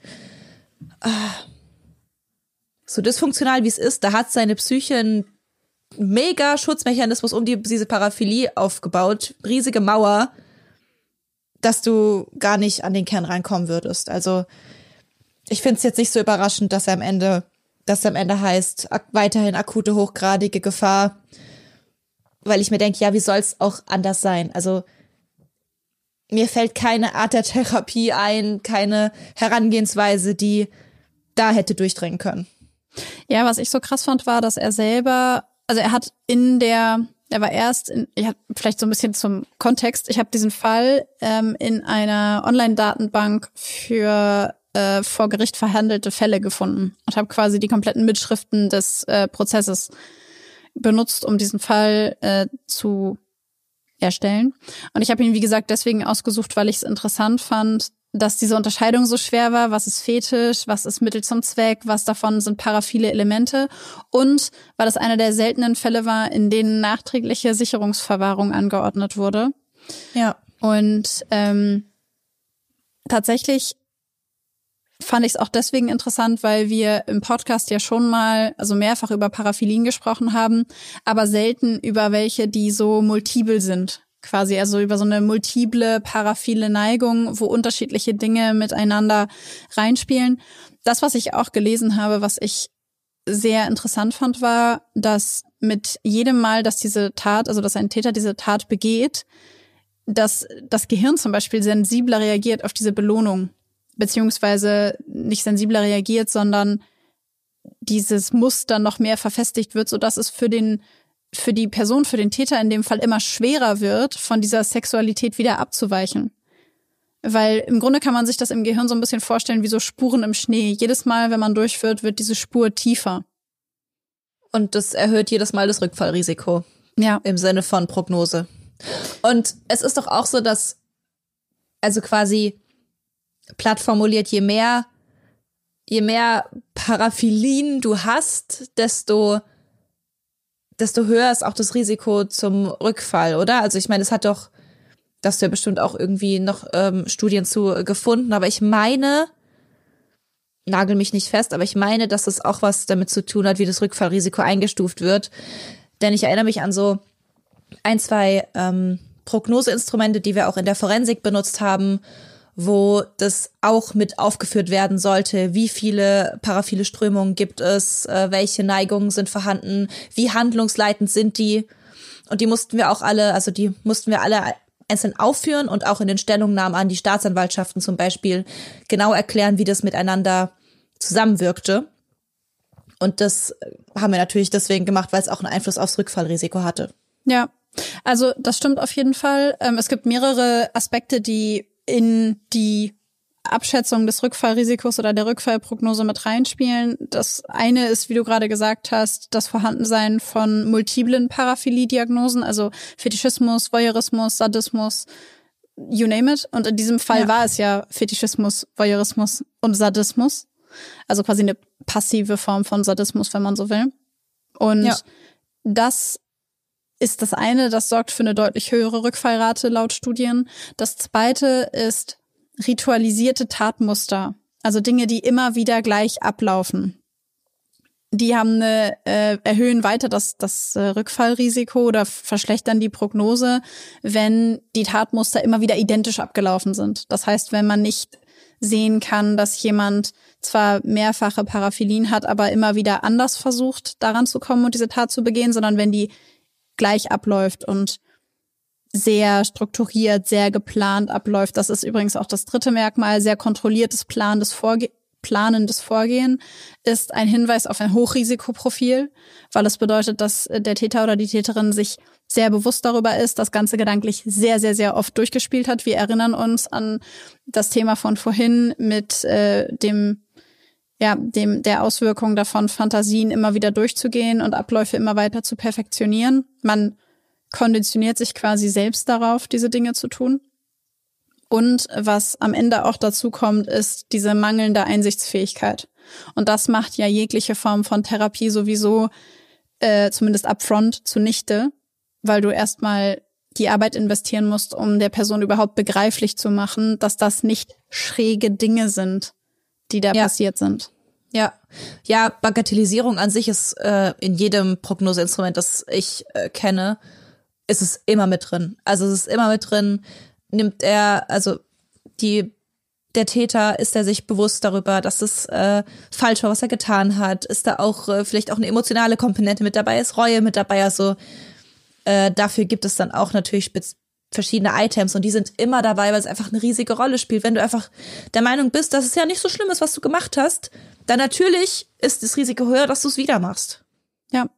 so dysfunktional wie es ist, da hat seine Psyche einen mega Schutzmechanismus um diese Paraphilie aufgebaut, riesige Mauer, dass du gar nicht an den Kern reinkommen würdest. Also ich finde es jetzt nicht so überraschend, dass er am Ende heißt, weiterhin akute, hochgradige Gefahr, weil ich mir denke, ja, wie soll es auch anders sein? Also mir fällt keine Art der Therapie ein, keine Herangehensweise, die da hätte durchdringen können. Ja, was ich so krass fand, war, dass er selber, also er war erst, vielleicht so ein bisschen zum Kontext, ich habe diesen Fall in einer Online-Datenbank für vor Gericht verhandelte Fälle gefunden und habe quasi die kompletten Mitschriften des Prozesses benutzt, um diesen Fall zu erstellen. Und ich habe ihn, wie gesagt, deswegen ausgesucht, weil ich es interessant fand, dass diese Unterscheidung so schwer war. Was ist Fetisch, was ist Mittel zum Zweck, was davon sind paraphile Elemente, und weil es einer der seltenen Fälle war, in denen nachträgliche Sicherungsverwahrung angeordnet wurde. Ja. Und tatsächlich fand ich es auch deswegen interessant, weil wir im Podcast ja schon mal, also mehrfach über Paraphilien gesprochen haben, aber selten über welche, die so multibel sind. Quasi, also über so eine multiple paraphile Neigung, wo unterschiedliche Dinge miteinander reinspielen. Das, was ich auch gelesen habe, was ich sehr interessant fand, war, dass mit jedem Mal, dass diese Tat, also dass ein Täter diese Tat begeht, dass das Gehirn zum Beispiel sensibler reagiert auf diese Belohnung, beziehungsweise nicht sensibler reagiert, sondern dieses Muster noch mehr verfestigt wird, sodass es für die Person, für den Täter in dem Fall immer schwerer wird, von dieser Sexualität wieder abzuweichen. Weil im Grunde kann man sich das im Gehirn so ein bisschen vorstellen wie so Spuren im Schnee. Jedes Mal, wenn man durchführt, wird diese Spur tiefer. Und das erhöht jedes Mal das Rückfallrisiko. Ja. Im Sinne von Prognose. Und es ist doch auch so, dass, also quasi platt formuliert, je mehr Paraphilien du hast, desto höher ist auch das Risiko zum Rückfall, oder? Also ich meine, es hat doch, da hast du ja bestimmt auch irgendwie noch Studien zu gefunden, aber ich meine, nagel mich nicht fest, aber ich meine, dass es auch was damit zu tun hat, wie das Rückfallrisiko eingestuft wird. Denn ich erinnere mich an so 1-2 Prognoseinstrumente, die wir auch in der Forensik benutzt haben, wo das auch mit aufgeführt werden sollte, wie viele paraphile Strömungen gibt es, welche Neigungen sind vorhanden, wie handlungsleitend sind die. Und die mussten wir alle einzeln aufführen und auch in den Stellungnahmen an die Staatsanwaltschaften zum Beispiel genau erklären, wie das miteinander zusammenwirkte. Und das haben wir natürlich deswegen gemacht, weil es auch einen Einfluss aufs Rückfallrisiko hatte. Ja, also das stimmt auf jeden Fall. Es gibt mehrere Aspekte, die in die Abschätzung des Rückfallrisikos oder der Rückfallprognose mit reinspielen. Das eine ist, wie du gerade gesagt hast, das Vorhandensein von multiplen Paraphilie-Diagnosen, also Fetischismus, Voyeurismus, Sadismus, you name it. Und in diesem Fall war es ja Fetischismus, Voyeurismus und Sadismus. Also quasi eine passive Form von Sadismus, wenn man so will. Und das ist das eine, das sorgt für eine deutlich höhere Rückfallrate laut Studien. Das zweite ist ritualisierte Tatmuster, also Dinge, die immer wieder gleich ablaufen. Die erhöhen weiter das Rückfallrisiko oder verschlechtern die Prognose, wenn die Tatmuster immer wieder identisch abgelaufen sind. Das heißt, wenn man nicht sehen kann, dass jemand zwar mehrfache Paraphilien hat, aber immer wieder anders versucht, daran zu kommen und diese Tat zu begehen, sondern wenn die gleich abläuft und sehr strukturiert, sehr geplant abläuft. Das ist übrigens auch das dritte Merkmal. Sehr kontrolliertes, planendes Vorgehen ist ein Hinweis auf ein Hochrisikoprofil, weil es bedeutet, dass der Täter oder die Täterin sich sehr bewusst darüber ist, das Ganze gedanklich sehr, sehr, sehr oft durchgespielt hat. Wir erinnern uns an das Thema von vorhin mit der Auswirkung davon, Fantasien immer wieder durchzugehen und Abläufe immer weiter zu perfektionieren. Man konditioniert sich quasi selbst darauf, diese Dinge zu tun. Und was am Ende auch dazu kommt, ist diese mangelnde Einsichtsfähigkeit. Und das macht ja jegliche Form von Therapie sowieso, zumindest upfront, zunichte, weil du erstmal die Arbeit investieren musst, um der Person überhaupt begreiflich zu machen, dass das nicht schräge Dinge sind, die da passiert sind. Ja, Bagatellisierung an sich ist in jedem Prognoseinstrument, das ich kenne, ist es immer mit drin. Also es ist immer mit drin, der Täter, ist er sich bewusst darüber, dass es falsch war, was er getan hat? Ist da auch vielleicht auch eine emotionale Komponente mit dabei? Ist Reue mit dabei? Also dafür gibt es dann auch natürlich verschiedene Items und die sind immer dabei, weil es einfach eine riesige Rolle spielt. Wenn du einfach der Meinung bist, dass es ja nicht so schlimm ist, was du gemacht hast, dann natürlich ist das Risiko höher, dass du es wieder machst. Ja.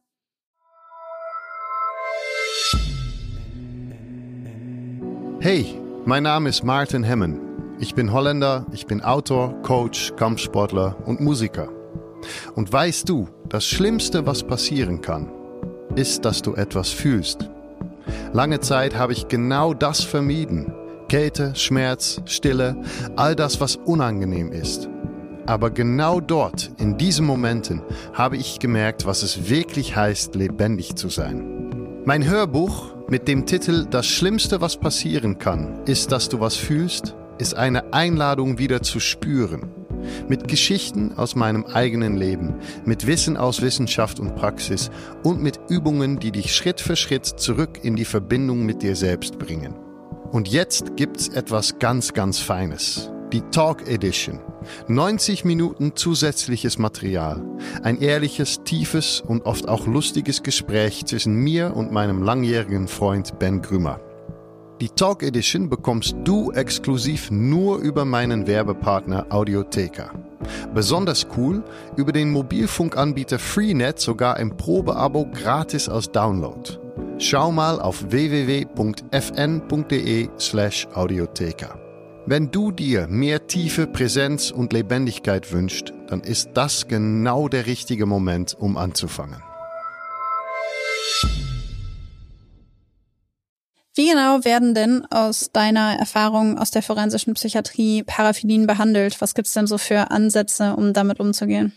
Hey, mein Name ist Maarten Hemmen. Ich bin Holländer, ich bin Autor, Coach, Kampfsportler und Musiker. Und weißt du, das Schlimmste, was passieren kann, ist, dass du etwas fühlst. Lange Zeit habe ich genau das vermieden. Kälte, Schmerz, Stille, all das, was unangenehm ist. Aber genau dort, in diesen Momenten, habe ich gemerkt, was es wirklich heißt, lebendig zu sein. Mein Hörbuch mit dem Titel Das Schlimmste, was passieren kann, ist, dass du was fühlst, ist eine Einladung, wieder zu spüren. Mit Geschichten aus meinem eigenen Leben, mit Wissen aus Wissenschaft und Praxis und mit Übungen, die dich Schritt für Schritt zurück in die Verbindung mit dir selbst bringen. Und jetzt gibt's etwas ganz, ganz Feines. Die Talk Edition. 90 Minuten zusätzliches Material. Ein ehrliches, tiefes und oft auch lustiges Gespräch zwischen mir und meinem langjährigen Freund Ben Grümer. Die Talk Edition bekommst du exklusiv nur über meinen Werbepartner Audiotheka. Besonders cool, über den Mobilfunkanbieter Freenet sogar im Probeabo gratis als Download. Schau mal auf www.fn.de/Audiotheka. Wenn du dir mehr Tiefe, Präsenz und Lebendigkeit wünschst, dann ist das genau der richtige Moment, um anzufangen. Wie genau werden denn aus deiner Erfahrung aus der forensischen Psychiatrie Paraphilien behandelt? Was gibt's denn so für Ansätze, um damit umzugehen?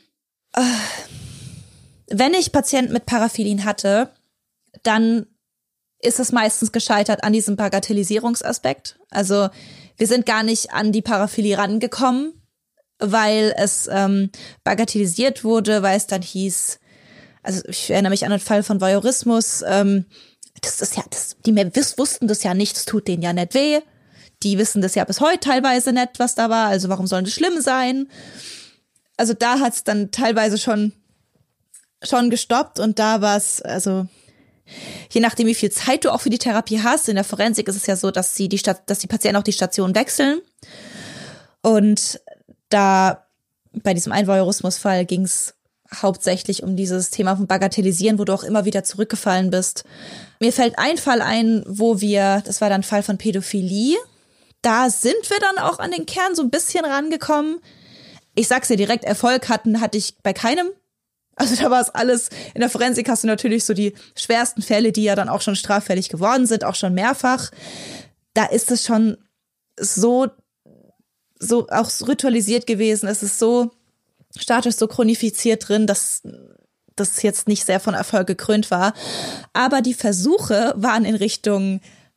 Wenn ich Patienten mit Paraphilien hatte, dann ist es meistens gescheitert an diesem Bagatellisierungsaspekt. Also wir sind gar nicht an die Paraphilie rangekommen, weil es bagatellisiert wurde, weil es dann hieß, also ich erinnere mich an den Fall von Voyeurismus, die wussten das ja nicht, es tut denen ja nicht weh. Die wissen das ja bis heute teilweise nicht, was da war, also warum soll das schlimm sein? Also da hat es dann teilweise schon gestoppt und da war es, also je nachdem, wie viel Zeit du auch für die Therapie hast. In der Forensik ist es ja so, dass die Patienten auch die Station wechseln. Und da bei diesem Voyeurismus-Fall ging es hauptsächlich um dieses Thema von Bagatellisieren, wo du auch immer wieder zurückgefallen bist. Mir fällt ein Fall ein, das war dann ein Fall von Pädophilie. Da sind wir dann auch an den Kern so ein bisschen rangekommen. Ich sag's dir direkt, Erfolg hatte ich bei keinem. Also da war es alles, in der Forensik hast du natürlich so die schwersten Fälle, die ja dann auch schon straffällig geworden sind, auch schon mehrfach. Da ist es schon so auch ritualisiert gewesen. Es ist so statisch, so chronifiziert drin, dass das jetzt nicht sehr von Erfolg gekrönt war. Aber die Versuche waren in Richtung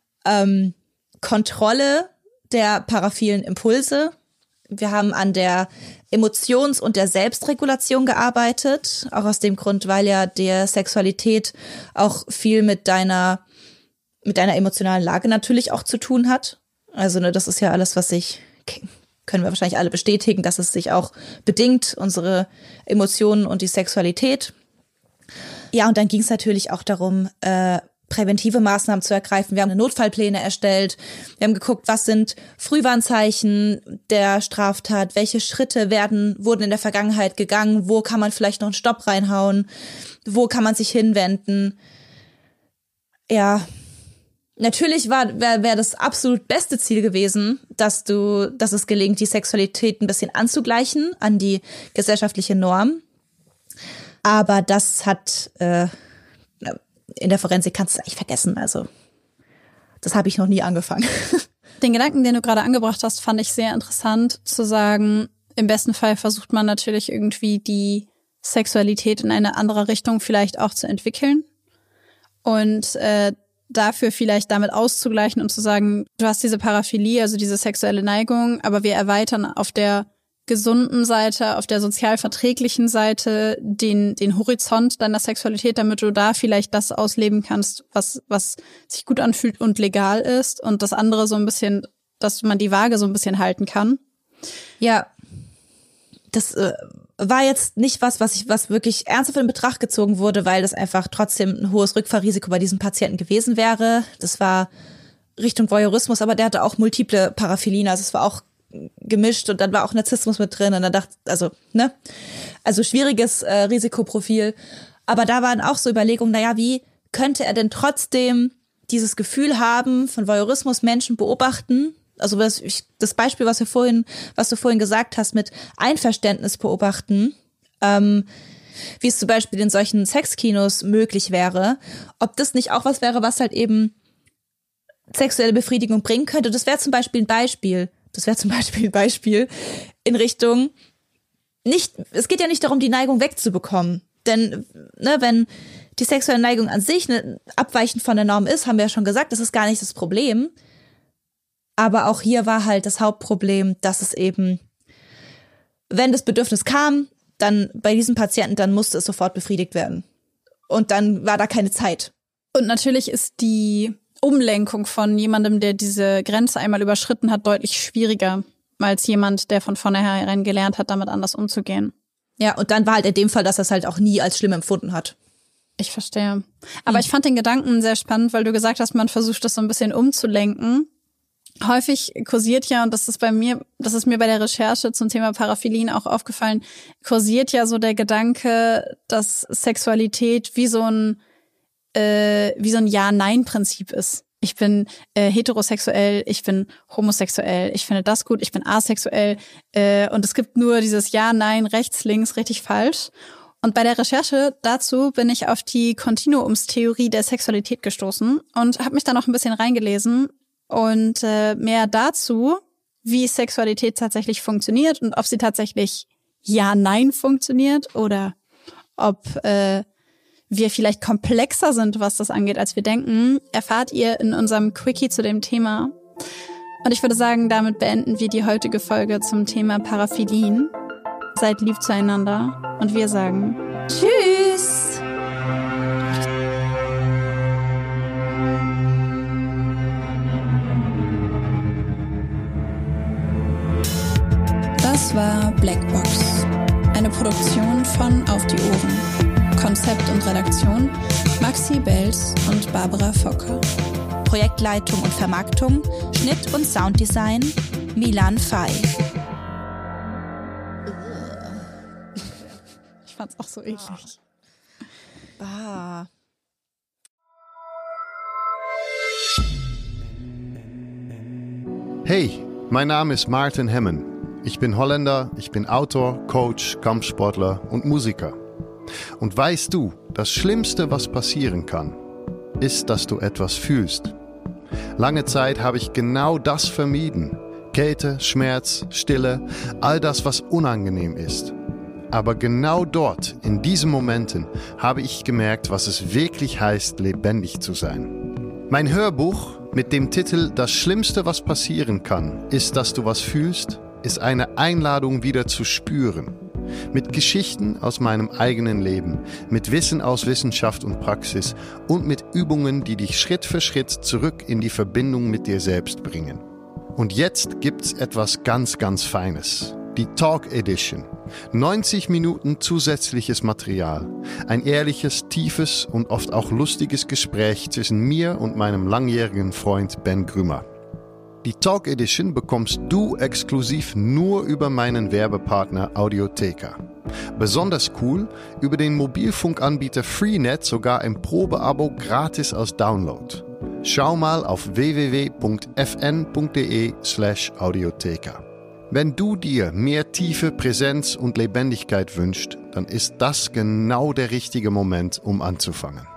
Kontrolle der paraphilen Impulse. Wir haben an der Emotions- und der Selbstregulation gearbeitet, auch aus dem Grund, weil ja der Sexualität auch viel mit deiner emotionalen Lage natürlich auch zu tun hat. Also ne, das ist ja alles, können wir wahrscheinlich alle bestätigen, dass es sich auch bedingt, unsere Emotionen und die Sexualität. Ja, und dann ging es natürlich auch darum, präventive Maßnahmen zu ergreifen. Wir haben Notfallpläne erstellt. Wir haben geguckt, was sind Frühwarnzeichen der Straftat, welche Schritte wurden in der Vergangenheit gegangen, wo kann man vielleicht noch einen Stopp reinhauen, wo kann man sich hinwenden. Ja, natürlich wäre das absolut beste Ziel gewesen, dass es gelingt, die Sexualität ein bisschen anzugleichen an die gesellschaftliche Norm. Aber das hat in der Forensik kannst du es eigentlich vergessen. Also das habe ich noch nie angefangen. Den Gedanken, den du gerade angebracht hast, fand ich sehr interessant zu sagen, im besten Fall versucht man natürlich irgendwie die Sexualität in eine andere Richtung vielleicht auch zu entwickeln und dafür vielleicht damit auszugleichen und zu sagen, du hast diese Paraphilie, also diese sexuelle Neigung, aber wir erweitern auf der gesunden Seite, auf der sozial verträglichen Seite den Horizont deiner Sexualität, damit du da vielleicht das ausleben kannst, was sich gut anfühlt und legal ist und das andere so ein bisschen, dass man die Waage so ein bisschen halten kann. Ja, das war jetzt nicht was wirklich ernsthaft in Betracht gezogen wurde, weil das einfach trotzdem ein hohes Rückfallrisiko bei diesem Patienten gewesen wäre. Das war Richtung Voyeurismus, aber der hatte auch multiple Paraphilien, also es war auch gemischt und dann war auch Narzissmus mit drin und dann also schwieriges Risikoprofil. Aber da waren auch so Überlegungen, wie könnte er denn trotzdem dieses Gefühl haben von Voyeurismus, Menschen beobachten? Also das Beispiel, was du vorhin gesagt hast, mit Einverständnis beobachten, wie es zum Beispiel in solchen Sexkinos möglich wäre, ob das nicht auch was wäre, was halt eben sexuelle Befriedigung bringen könnte. Das wäre zum Beispiel ein Beispiel in Richtung es geht ja nicht darum, die Neigung wegzubekommen. Denn wenn die sexuelle Neigung an sich abweichend von der Norm ist, haben wir ja schon gesagt, das ist gar nicht das Problem. Aber auch hier war halt das Hauptproblem, dass es eben, wenn das Bedürfnis kam, dann bei diesem Patienten, dann musste es sofort befriedigt werden. Und dann war da keine Zeit. Und natürlich ist die Umlenkung von jemandem, der diese Grenze einmal überschritten hat, deutlich schwieriger als jemand, der von vornherein gelernt hat, damit anders umzugehen. Ja, und dann war halt in dem Fall, dass er es halt auch nie als schlimm empfunden hat. Ich verstehe. Aber ich fand den Gedanken sehr spannend, weil du gesagt hast, man versucht das so ein bisschen umzulenken. Häufig kursiert ja, und das ist mir bei der Recherche zum Thema Paraphilien auch aufgefallen, kursiert ja so der Gedanke, dass Sexualität wie so ein Ja-Nein-Prinzip ist. Ich bin heterosexuell, ich bin homosexuell, ich finde das gut, ich bin asexuell und es gibt nur dieses Ja, Nein, rechts, links, richtig, falsch. Und bei der Recherche dazu bin ich auf die Kontinuumstheorie der Sexualität gestoßen und habe mich da noch ein bisschen reingelesen und mehr dazu, wie Sexualität tatsächlich funktioniert und ob sie tatsächlich Ja-Nein funktioniert oder ob wir vielleicht komplexer sind, was das angeht, als wir denken, erfahrt ihr in unserem Quickie zu dem Thema. Und ich würde sagen, damit beenden wir die heutige Folge zum Thema Paraphilien. Seid lieb zueinander und wir sagen Tschüss! Das war Blackbox, eine Produktion von Auf die Ohren. Konzept und Redaktion Maxi Belz und Barbara Focker. Projektleitung und Vermarktung, Schnitt und Sounddesign Milan Fay. fand's auch so eklig. Bah. Hey, mein Name ist Martin Hemmen. Ich bin Holländer, ich bin Autor, Coach, Kampfsportler und Musiker. Und weißt du, das Schlimmste, was passieren kann, ist, dass du etwas fühlst. Lange Zeit habe ich genau das vermieden. Kälte, Schmerz, Stille, all das, was unangenehm ist. Aber genau dort, in diesen Momenten, habe ich gemerkt, was es wirklich heißt, lebendig zu sein. Mein Hörbuch mit dem Titel Das Schlimmste, was passieren kann, ist, dass du was fühlst, ist eine Einladung, wieder zu spüren. Mit Geschichten aus meinem eigenen Leben, mit Wissen aus Wissenschaft und Praxis und mit Übungen, die dich Schritt für Schritt zurück in die Verbindung mit dir selbst bringen. Und jetzt gibt's etwas ganz, ganz Feines. Die Talk Edition. 90 Minuten zusätzliches Material. Ein ehrliches, tiefes und oft auch lustiges Gespräch zwischen mir und meinem langjährigen Freund Ben Grümer. Die Talk Edition bekommst du exklusiv nur über meinen Werbepartner Audiotheka. Besonders cool, über den Mobilfunkanbieter Freenet sogar im Probeabo gratis als Download. Schau mal auf www.fn.de/Audiotheka. Wenn du dir mehr Tiefe, Präsenz und Lebendigkeit wünschst, dann ist das genau der richtige Moment, um anzufangen.